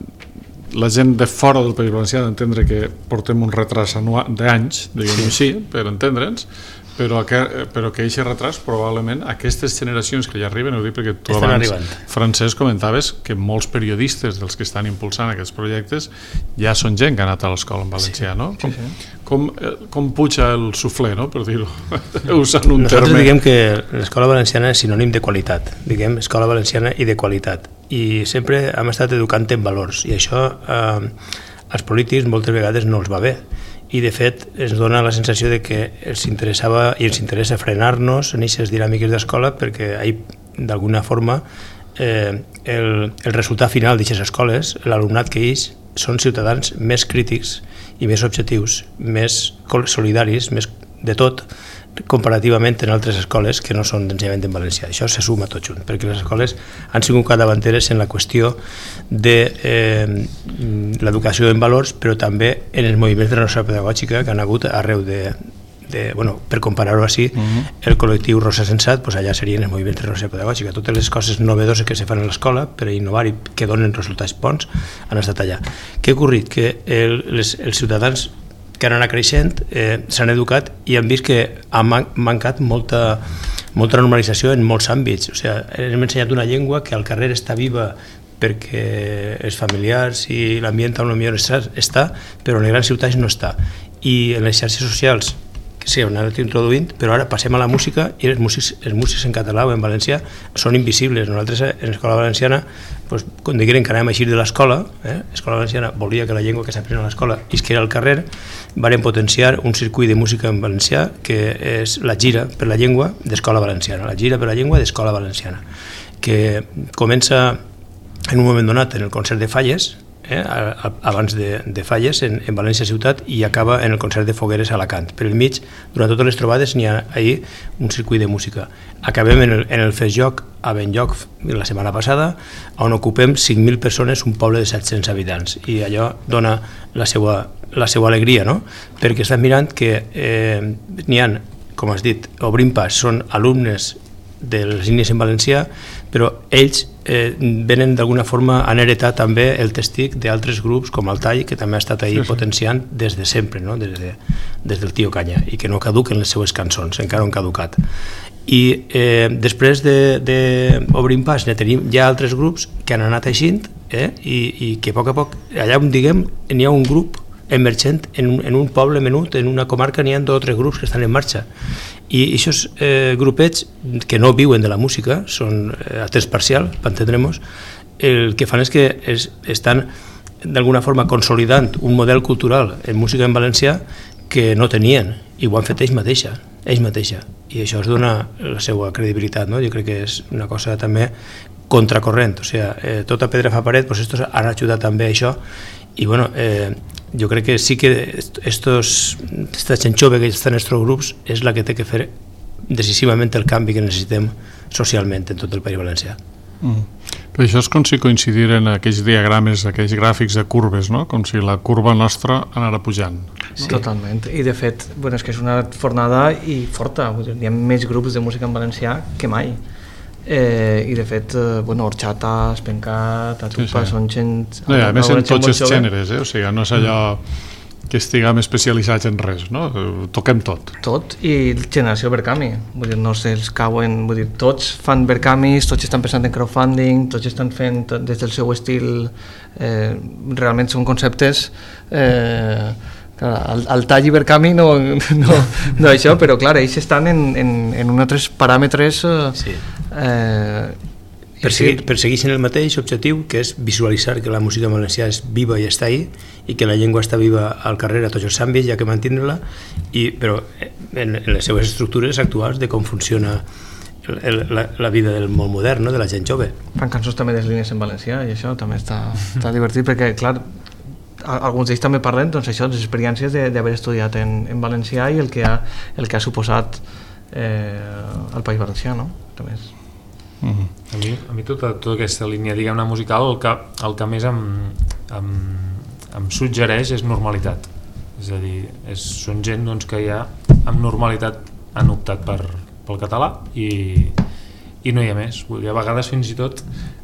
la gent de fora del País Valencià d'entendre que portem un retras d'anys, diguem-ho així, per entendre'ns, però que, però que aquest retras probablement aquestes generacions que ja arriben, ho dic perquè tu estan abans, arribant. Francesc, comentaves que molts periodistes dels que estan impulsant aquests projectes ja són gent que ha anat a l'escola en valencià, no? Com, Sí, sí. com, com puja el suflé, no? Per dir-ho, usant un Nosaltres terme. diguem que l'escola valenciana és sinònim de qualitat, diguem escola valenciana i de qualitat, i sempre hem estat educant en valors, i això eh, als polítics moltes vegades no els va bé, i de fet ens dona la sensació de que els interessava i ens interessa frenar-nos en aquestes dinàmiques d'escola, perquè ahir d'alguna forma eh, el, el resultat final d'aquestes escoles, l'alumnat que ells són ciutadans més crítics i més objectius, més solidaris, més de tot, comparativament en altres escoles que no són d'ensenyament en valencià. Això se suma tot junt, perquè les escoles han sigut capdavanteres en la qüestió de eh, l'educació en valors, però també en els moviments de renovació pedagògica que han hagut arreu de, de bueno, per comparar-ho així, uh-huh. el col·lectiu Rosa Sensat, pues allà serien els moviments de renovació pedagògica. Totes les coses novedoses que se fan a l'escola per a innovar i que donen resultats bons han estat allà. Què ha ocorrit? Que el, les, els ciutadans que han anat creixent, eh, s'han educat i han vist que ha man mancat molta, molta normalització en molts àmbits. O sigui, hem ensenyat una llengua que al carrer està viva perquè els familiars i l'ambient on millor està, però en les grans ciutats no està. I en les xarxes socials que sí, han anat introduint, però ara passem a la música i els músics, els músics en català o en valencià són invisibles. Nosaltres en l'escola valenciana, doncs, quan digueren que anàvem a eixir de l'escola, eh, l'escola valenciana volia que la llengua que s'aprèn a l'escola isquera al carrer, varen potenciar un circuit de música en valencià que és la gira per la llengua d'escola valenciana, la gira per la llengua d'escola valenciana, que comença en un moment donat en el concert de Falles, eh, abans de, de Falles, en, en València ciutat, i acaba en el concert de Fogueres a Alacant. Per el mig, durant totes les trobades, n'hi ha ahir un circuit de música. Acabem en el, en el Festjoc a Benlloc la setmana passada, on ocupem cinc mil persones, un poble de set-cents habitants, i allò dona la seva, la seva alegria, no? Perquè estàs mirant que eh, n'hi ha, com has dit, Obrim Pas, són alumnes de les línies en valencià, però ells eh, venen d'alguna forma, han heretat també el testic d'altres grups com el Tall, que també ha estat ahí sí, sí. potenciant des de sempre, no? des, de, des del Tio Canya, i que no caduquen les seues cançons, encara no han caducat. I eh, després d'Obrim Pas ne tenim ja altres grups que han anat eixint, eh? I, i que a poc a poc, allà on diguem, n'hi ha un grup emergent en un, en un poble menut, en una comarca n'hi ha dos o tres grups que estan en marxa, i aquests eh, grupets que no viuen de la música, són eh, a temps parcial, per entendre'ns, el que fan és que es, estan d'alguna forma consolidant un model cultural en música en valencià que no tenien, i ho han fet ells mateixa, ells mateixa, i això es dona la seva credibilitat, no? Jo crec que és una cosa també contracorrent, o sigui, eh, tota pedra fa paret, doncs estos han ajudat també a això, i bueno, eh, jo crec que sí que estos, esta gent jove que està en estos grups és la que té que fer decisivament el canvi que necessitem socialment en tot el País Valencià. Mm. Però això és com si coincidiren aquells diagrames, aquells gràfics de curves, no? Com si la curva nostra anara pujant. No? Sí. Totalment, i de fet, bueno, és que és una fornada i forta, hi ha més grups de música en valencià que mai. Eh, i de fet, eh, bueno, Horchata, Espencat, Atupa, sí, sí. són gent... No, a més en tots els gèneres, eh? O sigui, no és allò que estiguem especialitzats en res, no? Toquem tot. Tot, i generació Berkami, vull dir, no se'ls cauen, vull dir, tots fan Berkamis, tots estan pensant en crowdfunding, tots estan fent des del seu estil, eh, realment són conceptes eh, el, el tall Ibercami no, no, no això, però clar, ells estan en, en, en uns altres paràmetres eh, sí. eh, Persegui, persegueixen el mateix objectiu, que és visualitzar que la música valencià és viva i està ahí, i que la llengua està viva al carrer a tots els àmbits, ja que mantindre-la, i, però en, en les seves estructures actuals de com funciona el, el, la, la vida del món modern, no? De la gent jove. Fan cançons també des línies en valencià i això també està, està divertit, perquè clar, alguns d'ells també parlen doncs, això, les experiències d'haver estudiat en, en valencià i el que ha, el que ha suposat eh, al País Valencià, no? També és... Uh-huh. A mi, a mi tota, tota aquesta línia, diguem-ne, musical, el que, el que més em, em, em suggereix és normalitat. És a dir, és, són gent doncs, que ja amb normalitat han optat per, pel català i, i no hi ha més. Vull dir, a vegades fins i tot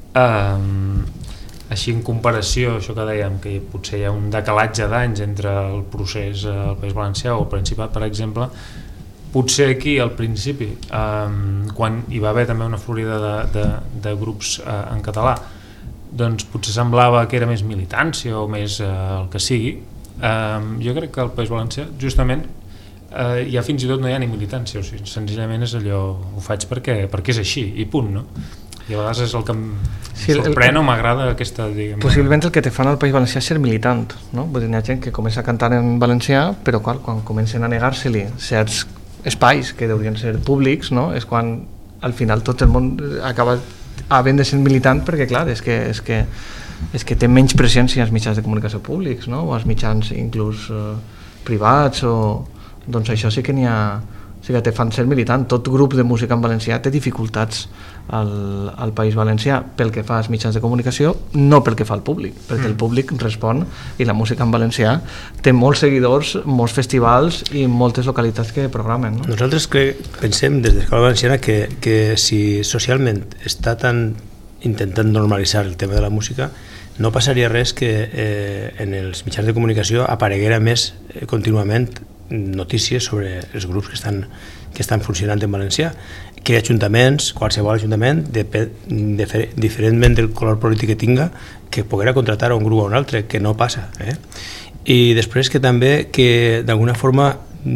eh, així en comparació, això que dèiem, que potser hi ha un decalatge d'anys entre el procés al País Valencià o al Principat, per exemple, potser aquí al principi, eh, quan hi va haver també una florida de, de, de grups eh, en català, doncs potser semblava que era més militància o més eh, el que sigui. Eh, jo crec que al País Valencià, justament, eh, ja fins i tot no hi ha ni militància, o sigui, senzillament és allò, ho faig perquè, perquè és així, i punt, no? I a vegades és el que em sí, sorprèn el, o m'agrada aquesta... Diguem, possiblement el que te fan al País Valencià és ser militant, no? Vull dir, hi ha gent que comença a cantar en valencià, però clar, quan comencen a negar-se-li certs espais que deurien ser públics, no? És quan al final tot el món acaba havent de ser militant, perquè clar, és que, és que, és que té menys presència als mitjans de comunicació públics, no? O als mitjans inclús eh, privats, o... doncs això sí que n'hi ha, sí que te fan ser militant. Tot grup de música en valencià té dificultats al, al País Valencià pel que fa als mitjans de comunicació, no pel que fa al públic, perquè el públic respon i la música en valencià té molts seguidors, molts festivals i moltes localitats que programen, no? Nosaltres que pensem des d'Escola Valenciana que, que si socialment està tan intentant normalitzar el tema de la música, no passaria res que eh, en els mitjans de comunicació apareguera més eh, contínuament notícies sobre els grups que estan, que estan funcionant en valencià, que ajuntaments, qualsevol ajuntament, de, de, de, diferentment del color polític que tinga, que poguera contratar a un grup o a un altre, que no passa. Eh? I després que també que d'alguna forma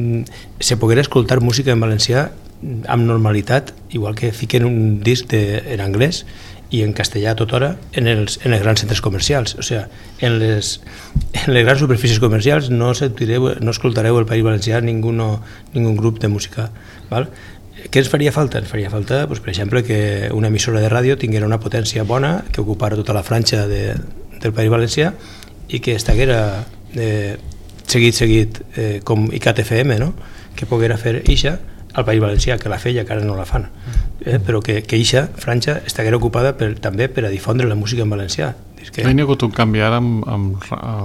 se poguera escoltar música en valencià amb normalitat, igual que fiquen un disc de, en anglès i en castellà a tota hora en els, en els grans centres comercials. O sigui, en les, en les grans superfícies comercials no, no escoltareu el País Valencià ningú, ningú grup de música. Val? Què ens faria falta? Ens faria falta, doncs, per exemple, que una emissora de ràdio tinguera una potència bona, que ocupara tota la franja de, del País Valencià i que estaguera eh, seguit, seguit eh, com I C A T F M, no? Que poguera fer ixa al País Valencià, que la feia, que ara no la fan, eh? Però que, que ixa franja estaguera ocupada per, també per a difondre la música en valencià. Que... Hi ha hagut un canvi ara amb, amb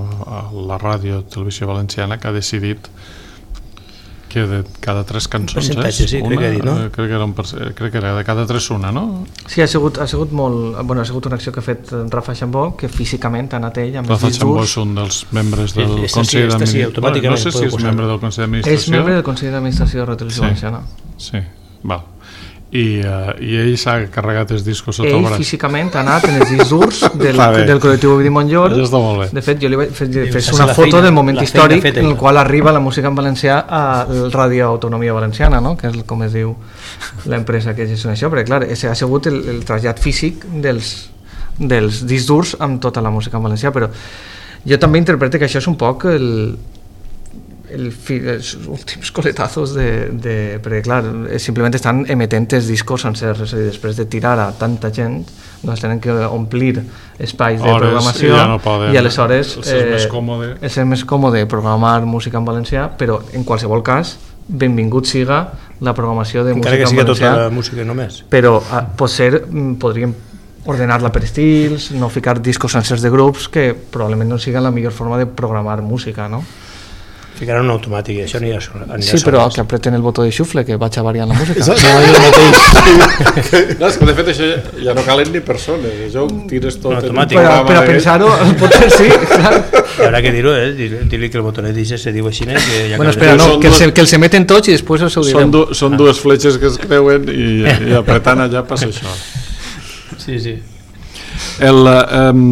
la ràdio Televisió Valenciana, que ha decidit que de cada tres cançons és sí, una, crec que, dit, no? crec, que era un, crec que era de cada tres una, no? Sí, ha sigut, ha sigut molt, bueno, ha sigut una acció que ha fet Rafa Xambó, que físicament ha anat ell amb Rafa els Xambó és un dels membres del sí, Consell d'Administració. Sí, bueno, no sé si és membre del Consell d'Administració. És membre del Consell d'Administració de Televisió sí, Valenciana. Sí, val. I, uh, i ell s'ha carregat els discos sota ell el braç. Ell físicament ha anat en els discs durs del, del col·lectiu Ovidi Montllor. De fet, jo li vaig fer, fer una foto feina, del moment històric en el qual arriba la música en valencià a Ràdio Autonomia Valenciana, no? Que és com es diu l'empresa que gestiona això, perquè clar, ese ha sigut el, el trasllat físic dels, dels discs durs amb tota la música en valencià, però jo també interpreto que això és un poc el El, els últims coletazos de, de, perquè clar, simplement estan emetent els discos sencers, és a dir, després de tirar a tanta gent doncs tenen que omplir espais de Hores, programació i, ja no poden, i aleshores és eh, més còmode. és més còmode programar música en valencià, però en qualsevol cas benvingut siga la programació de encara música que siga en valencià, tota la música només, però a, potser podríem ordenar-la per estils, no ficar discos sencers de grups, que probablement no siga la millor forma de programar música, no? Ficaran un automàtic i això anirà sol. Sí, però que apreten el botó de xufle, que vaig a variar la música. Exacte, no, el mateix. No, és que de fet això ja no calen ni persones, això ho tires tot no, en un però, però a pensar-ho, potser sí, clar. Haurà que dir-ho, eh? dir-li que el botonet d'Ixa se diu així, que ja bueno, espera, no, que, dues... se, que els meten tots i després els ho direm. Són, du són ah. dues fletxes que es creuen i, i apretant allà passa això. Sí, sí. El... Um,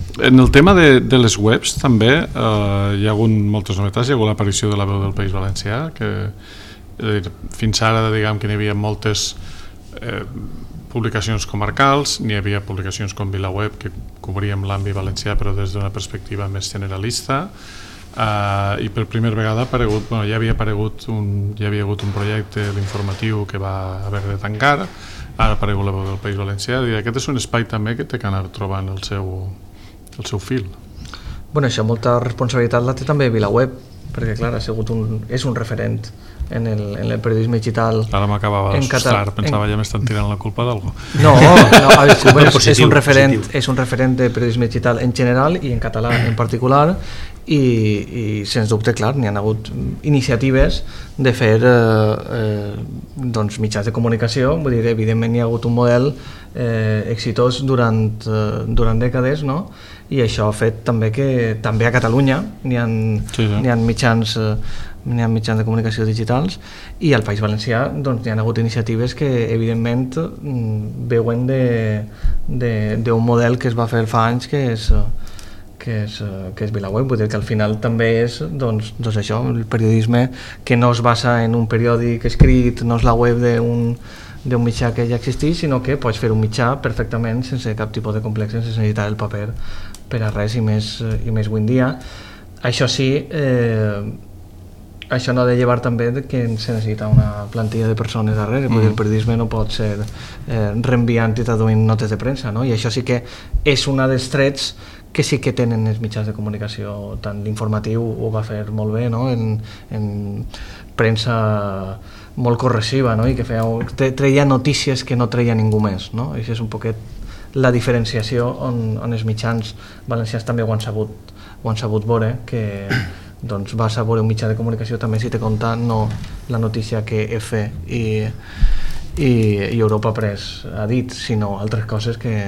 En el tema de, de les webs també eh, hi ha hagut moltes novetats, hi ha hagut l'aparició de la veu del País Valencià, que eh, fins ara diguem que n'hi havia moltes eh, publicacions comarcals, n'hi havia publicacions com VilaWeb que cobríem l'àmbit valencià però des d'una perspectiva més generalista. Uh, i per primera vegada ha aparegut, bueno, ja havia aparegut un, ja havia hagut un projecte, l'informatiu, que va haver de tancar. Ara ha aparegut la veu del País Valencià, i aquest és un espai també que té que anar trobant el seu, el seu fil. Bueno, això molta responsabilitat la té també VilaWeb, perquè clar, ha sigut un, és un referent en el, en el periodisme digital. Ara m'acabava d'assustar, pensava en... ja m'estan tirant la culpa d'algú. No, no, a veure, és, positiu, és, un referent, és un referent de periodisme digital en general i en català en particular, i, i sens dubte, clar, n'hi ha hagut iniciatives de fer eh, eh, doncs, mitjans de comunicació. Vull dir, evidentment hi ha hagut un model eh, exitós durant, eh, durant dècades, no? I això ha fet també que també a Catalunya n'hi ha, sí, sí. n'hi ha mitjans eh, n'hi ha mitjans de comunicació digitals, i al País Valencià doncs, n'hi ha hagut iniciatives que evidentment veuen d'un model que es va fer fa anys, que és que és, que és VilaWeb. Vull dir que al final també és doncs, doncs això, el periodisme que no es basa en un periòdic escrit, no és la web d'un d'un mitjà que ja existeix, sinó que pots fer un mitjà perfectament sense cap tipus de complex, sense necessitar el paper per a res, i més, i més avui en dia. Això sí, eh, això no ha de llevar també que se necessita una plantilla de persones darrere, mm. perquè el periodisme no pot ser eh, reenviant i traduint notes de premsa, no? I això sí que és una dels trets que sí que tenen els mitjans de comunicació. Tant l'informatiu ho va fer molt bé, no? en, en premsa molt corresiva, no? I que feia, treia notícies que no treia ningú més, no? I això és un poquet la diferenciació on, on els mitjans valencians també ho han sabut, ho han sabut veure, que doncs, vas a veure un mitjà de comunicació també si te compta no la notícia que F i, i, i Europa Press ha dit, sinó altres coses que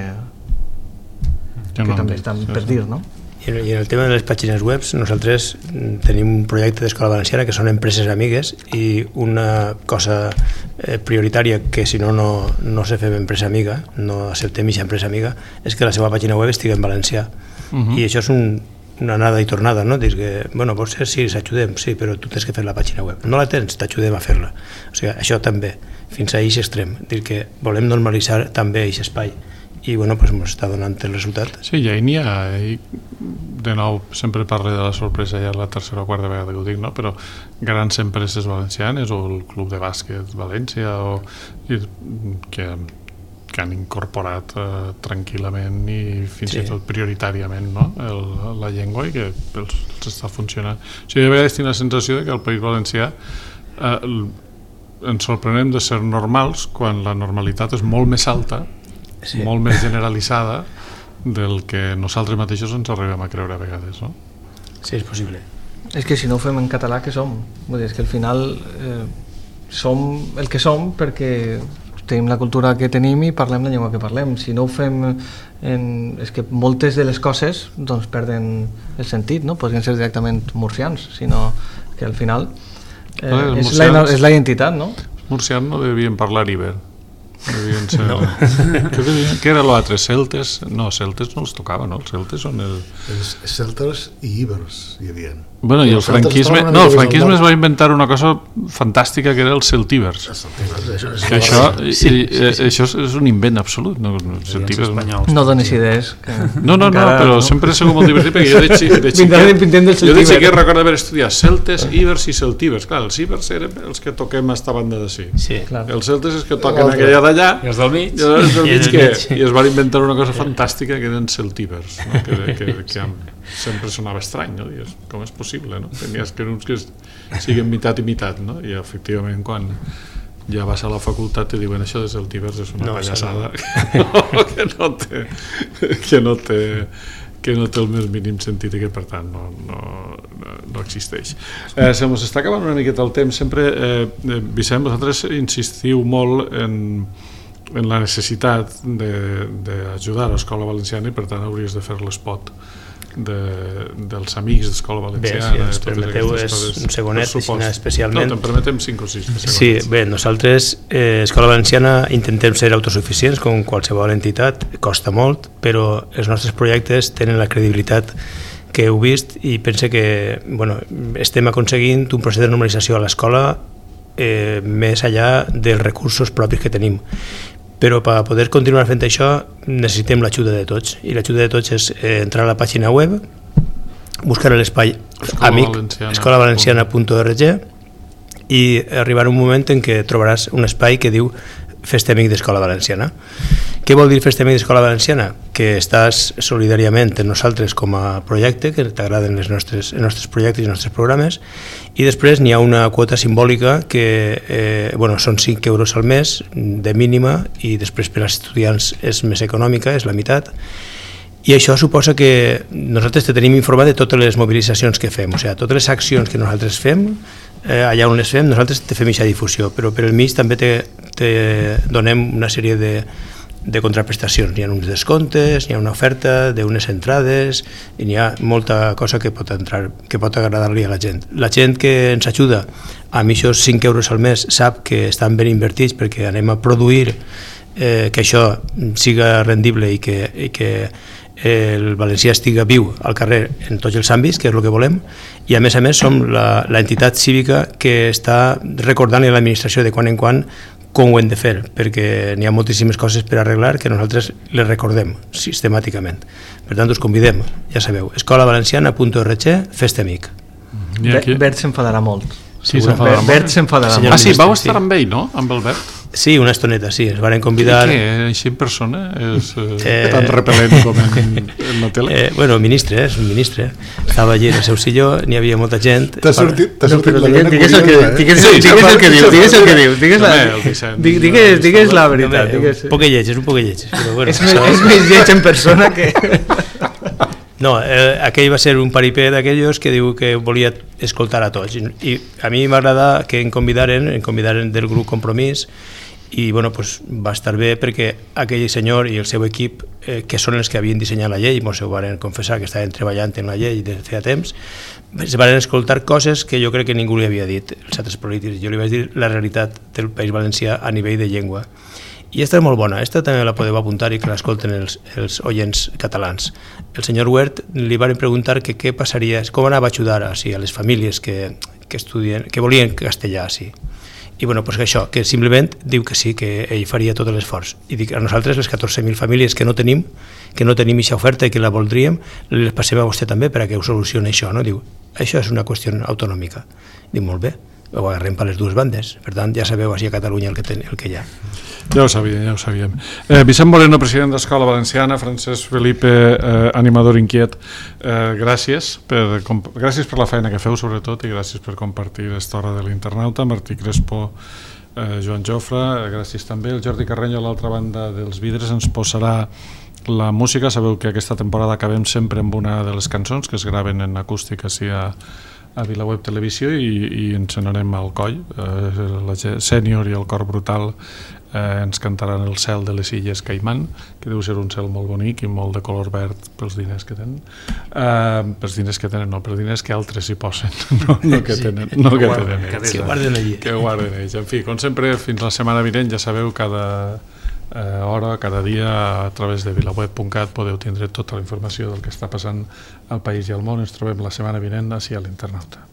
que no també estan per dir, no? I en, I en el tema de les pàgines web, nosaltres tenim un projecte d'Escola Valenciana que són empreses amigues, i una cosa eh, prioritària que si no, no, no se fem empresa amiga, no acceptem aquesta empresa amiga, és que la seva pàgina web estigui en valencià. Uh-huh. I això és un, una anada i tornada, no? Dir que, bueno, potser sí, s'ajudem, sí, però tu tens que fer la pàgina web. No la tens, t'ajudem a fer-la. O sigui, això també, fins a aquest extrem. Dir que volem normalitzar també aquest espai. I bueno, pues ens està donant el resultat. Sí, ja n'hi ha, i de nou sempre parlo de la sorpresa, ja la tercera o quarta vegada que ho dic, no? Però grans empreses valencianes, o el Club de Bàsquet València, o, i, que, que han incorporat eh, tranquil·lament i fins sí. i tot prioritàriament, no? el, la llengua, i que els, els està funcionant. O sigui, a vegades tinc la sensació de que al País Valencià eh, ens sorprenem de ser normals quan la normalitat és molt més alta, sí. molt més generalitzada del que nosaltres mateixos ens arribem a creure a vegades, no? Sí, és possible. És que si no ho fem en català, què som? Vull dir, és que al final eh, som el que som perquè tenim la cultura que tenim i parlem la llengua que parlem. Si no ho fem en... és que moltes de les coses doncs perden el sentit, no? Podrien ser directament murcians, sinó que al final eh, ah, és, la, és la identitat, no? Els murcians no devien parlar iber. Devien ser... No. Què era l'altre? Celtes? No, celtes no els tocava, no? Els celtes són el... Els celtes i ibers hi havia. Bueno, i el franquisme... No, el franquisme es va inventar una cosa fantàstica que era els celtíbers. Els celtíbers, això és... Que això, sí, i, sí, sí. Això és un invent absolut. No, celtíbers... no dones idees. Que... No, no, no, però no. Sempre he sigut molt divertit, perquè jo de, xi, de xiquet... Jo de xiquet recordo haver estudiat celtes, ibers i celtíbers. Clar, els ibers eren els que toquem a esta banda d'ací. Sí, clar. Els celtes és que toquen aquella d'allà, i els del mig, i els del mig, que, i es van inventar una cosa fantàstica que eren celtíbers, no? que, que, que sempre sonava estrany, no? Dius, com és possible, no? Tenies que uns que siguin mitat i mitat, no? I efectivament quan ja vas a la facultat te diuen això de celtíbers és una no, pallassada no. que no té que no té que no té el més mínim sentit i que per tant no, no, no existeix. Eh, se mos està acabant una miqueta el temps. Sempre, eh, Vicent, vosaltres insistiu molt en, en la necessitat d'ajudar a l'Escola Valenciana i per tant hauries de fer l'espot de, dels amics d'Escola Valenciana. Bé, si ens permeteu és un segonet, especialment. No, te'n permetem cinc o sis segonets. Sí, bé, nosaltres, eh, Escola Valenciana, intentem ser autosuficients com qualsevol entitat, costa molt, però els nostres projectes tenen la credibilitat que heu vist i pense que bueno, estem aconseguint un procés de normalització a l'escola eh, més enllà dels recursos propis que tenim. Però per poder continuar fent això necessitem l'ajuda de tots, i l'ajuda de tots és eh, entrar a la pàgina web, buscar l'espai amic, escola valenciana punt org, i arribar un moment en què trobaràs un espai que diu Festa Amic d'Escola Valenciana. Què vol dir Festa Amic d'Escola Valenciana? Que estàs solidàriament amb nosaltres com a projecte, que t'agraden els nostres, els nostres projectes i els nostres programes, i després n'hi ha una quota simbòlica que eh, bueno, són cinc euros al mes de mínima, i després per als estudiants és més econòmica, és la meitat, i això suposa que nosaltres te tenim informat de totes les mobilitzacions que fem, o sigui, totes les accions que nosaltres fem, eh, allà on les fem, nosaltres te fem aquesta difusió, però per el mig també te, te donem una sèrie de de contraprestacions, n'hi ha uns descomptes, n'hi ha una oferta d'unes entrades i n'hi ha molta cosa que pot entrar, que pot agradar-li a la gent. La gent que ens ajuda amb aquests cinc euros al mes sap que estan ben invertits perquè anem a produir eh, que això siga rendible i que, i que el valencià estiga viu al carrer en tots els àmbits, que és el que volem, i a més a més som l'entitat cívica que està recordant a l'administració de quan en quan com ho hem de fer, perquè n'hi ha moltíssimes coses per arreglar que nosaltres les recordem sistemàticament. Per tant, us convidem, ja sabeu, escola valenciana punt org, Festa Amic. Bert s'enfadarà molt. Sí, s'enfadarà molt. Bert s'enfadarà molt. Ah, sí, vau estar amb ell, no? Amb el Bert? Sí, una estoneta, sí, ens van convidar... I què, així en persona? És eh, tan repel·lent com en, en la tele? Eh, bueno, ministre, és un ministre. Estava allí en el seu silló, n'hi havia molta gent... T'ha sortit, t'ha sortit no, la vena digues el que, curiosa, eh? Digues, sí, digues el que diu, digues el que diu. Digues la, digues, digues la veritat. Digues. Un poc lleig, és un poc lleig. Però bueno, és, més, és més lleig en persona que... No, eh, aquell va ser un paripé d'aquells que diu que volia escoltar a tots. I, i a mi m'agrada que em convidaren, em convidaren del grup Compromís, i bueno, pues, va estar bé perquè aquell senyor i el seu equip, eh, que són els que havien dissenyat la llei, ens ho van confessar que estaven treballant en la llei des de feia temps, es van escoltar coses que jo crec que ningú li havia dit, els altres polítics. Jo li vaig dir la realitat del País Valencià a nivell de llengua. I aquesta és molt bona, aquesta també la podeu apuntar i que l'escolten els, els oients catalans. El senyor Huert li van preguntar que què passaria, com anava a ajudar així, a les famílies que, que, estudien, que volien castellà. Sí. I bueno, pues això, que simplement diu que sí, que ell faria tot l'esforç. I dic, a nosaltres, les catorze mil famílies que no tenim, que no tenim aquesta oferta i que la voldríem, les passem a vostè també per a que ho solucioni això. No? Diu, això és una qüestió autonòmica. Dic, molt bé, ho agarrem per les dues bandes. Per tant, ja sabeu així a Catalunya el que, ten, el que hi ha. Ja ho sabíem, ja ho sabíem. Eh, Vicent Moreno, president d'Escola Valenciana, Francesc Felipe, eh, animador inquiet, eh, gràcies, per, com, gràcies per la feina que feu, sobretot, i gràcies per compartir aquesta hora de l'internauta. Martí Crespo, eh, Joan Jofre, eh, gràcies també. El Jordi Carreño, a l'altra banda dels vidres, ens posarà la música. Sabeu que aquesta temporada acabem sempre amb una de les cançons que es graven en acústica així a a VilaWeb Televisió i, i ens n'anem al coll. Eh, la Sènior i el Cor Brutal eh, ens cantaran El cel de les Illes Caimán, que deu ser un cel molt bonic i molt de color verd pels diners que tenen. Eh, pels diners que tenen, no, pels diners que altres hi posen, no, no que tenen, no que tenen ells. Que guarden allí. Que guarden ells. En fi, com sempre, fins la setmana vinent, ja sabeu, cada eh, hora, cada dia, a través de vilaweb punt cat podeu tindre tota la informació del que està passant al país i al món. Ens trobem la setmana vinent així a l'internauta.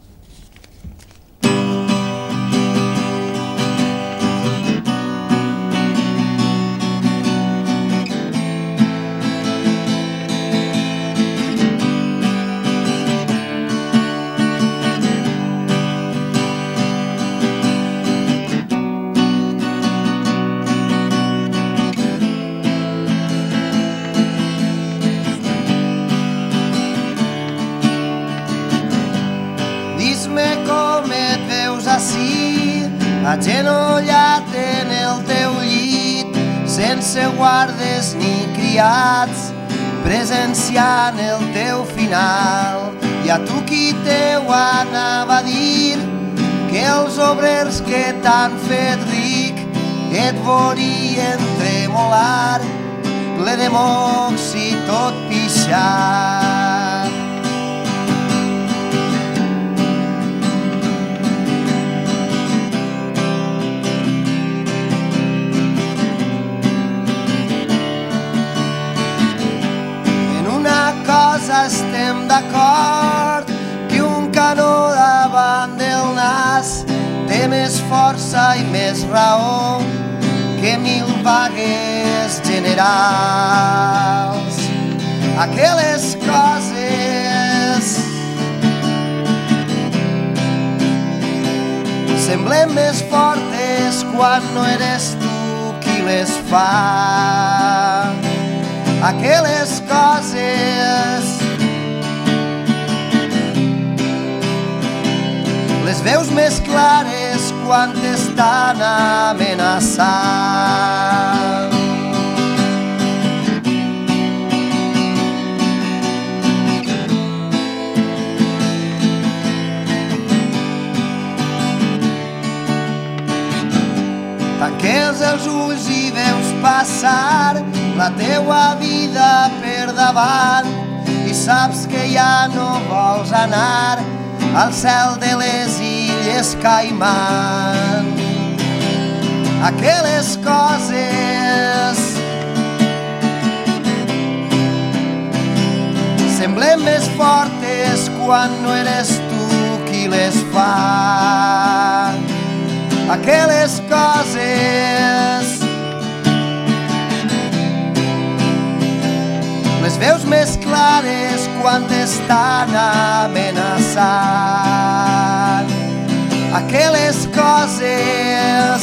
agenollat en el teu llit, sense guardes ni criats, presenciant el teu final. I a tu qui teu anava a dir que els obrers que t'han fet ric et vorien tremolar, ple de mocs i tot pixat. d'acord que un canó davant del nas té més força i més raó que mil vagues generals. Aquelles coses semblen més fortes quan no eres tu qui les fa. Aquelles coses les veus més clares quan t'estan amenaçant. Tanques els ulls i veus passar la teua vida per davant i saps que ja no vols anar al cel de les illes Caimán. Aquelles coses semblen més fortes quan no eres tu qui les fa. Aquelles coses les veus més clares quan t'estan amenaçant. Aquelles coses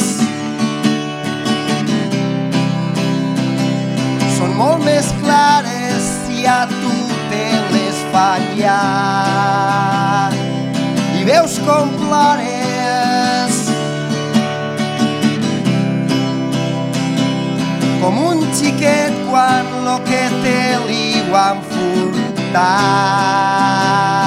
són molt més clares si a tu te les fan ja. I veus com plores com un xiquet quan lo que té li ho han furtat.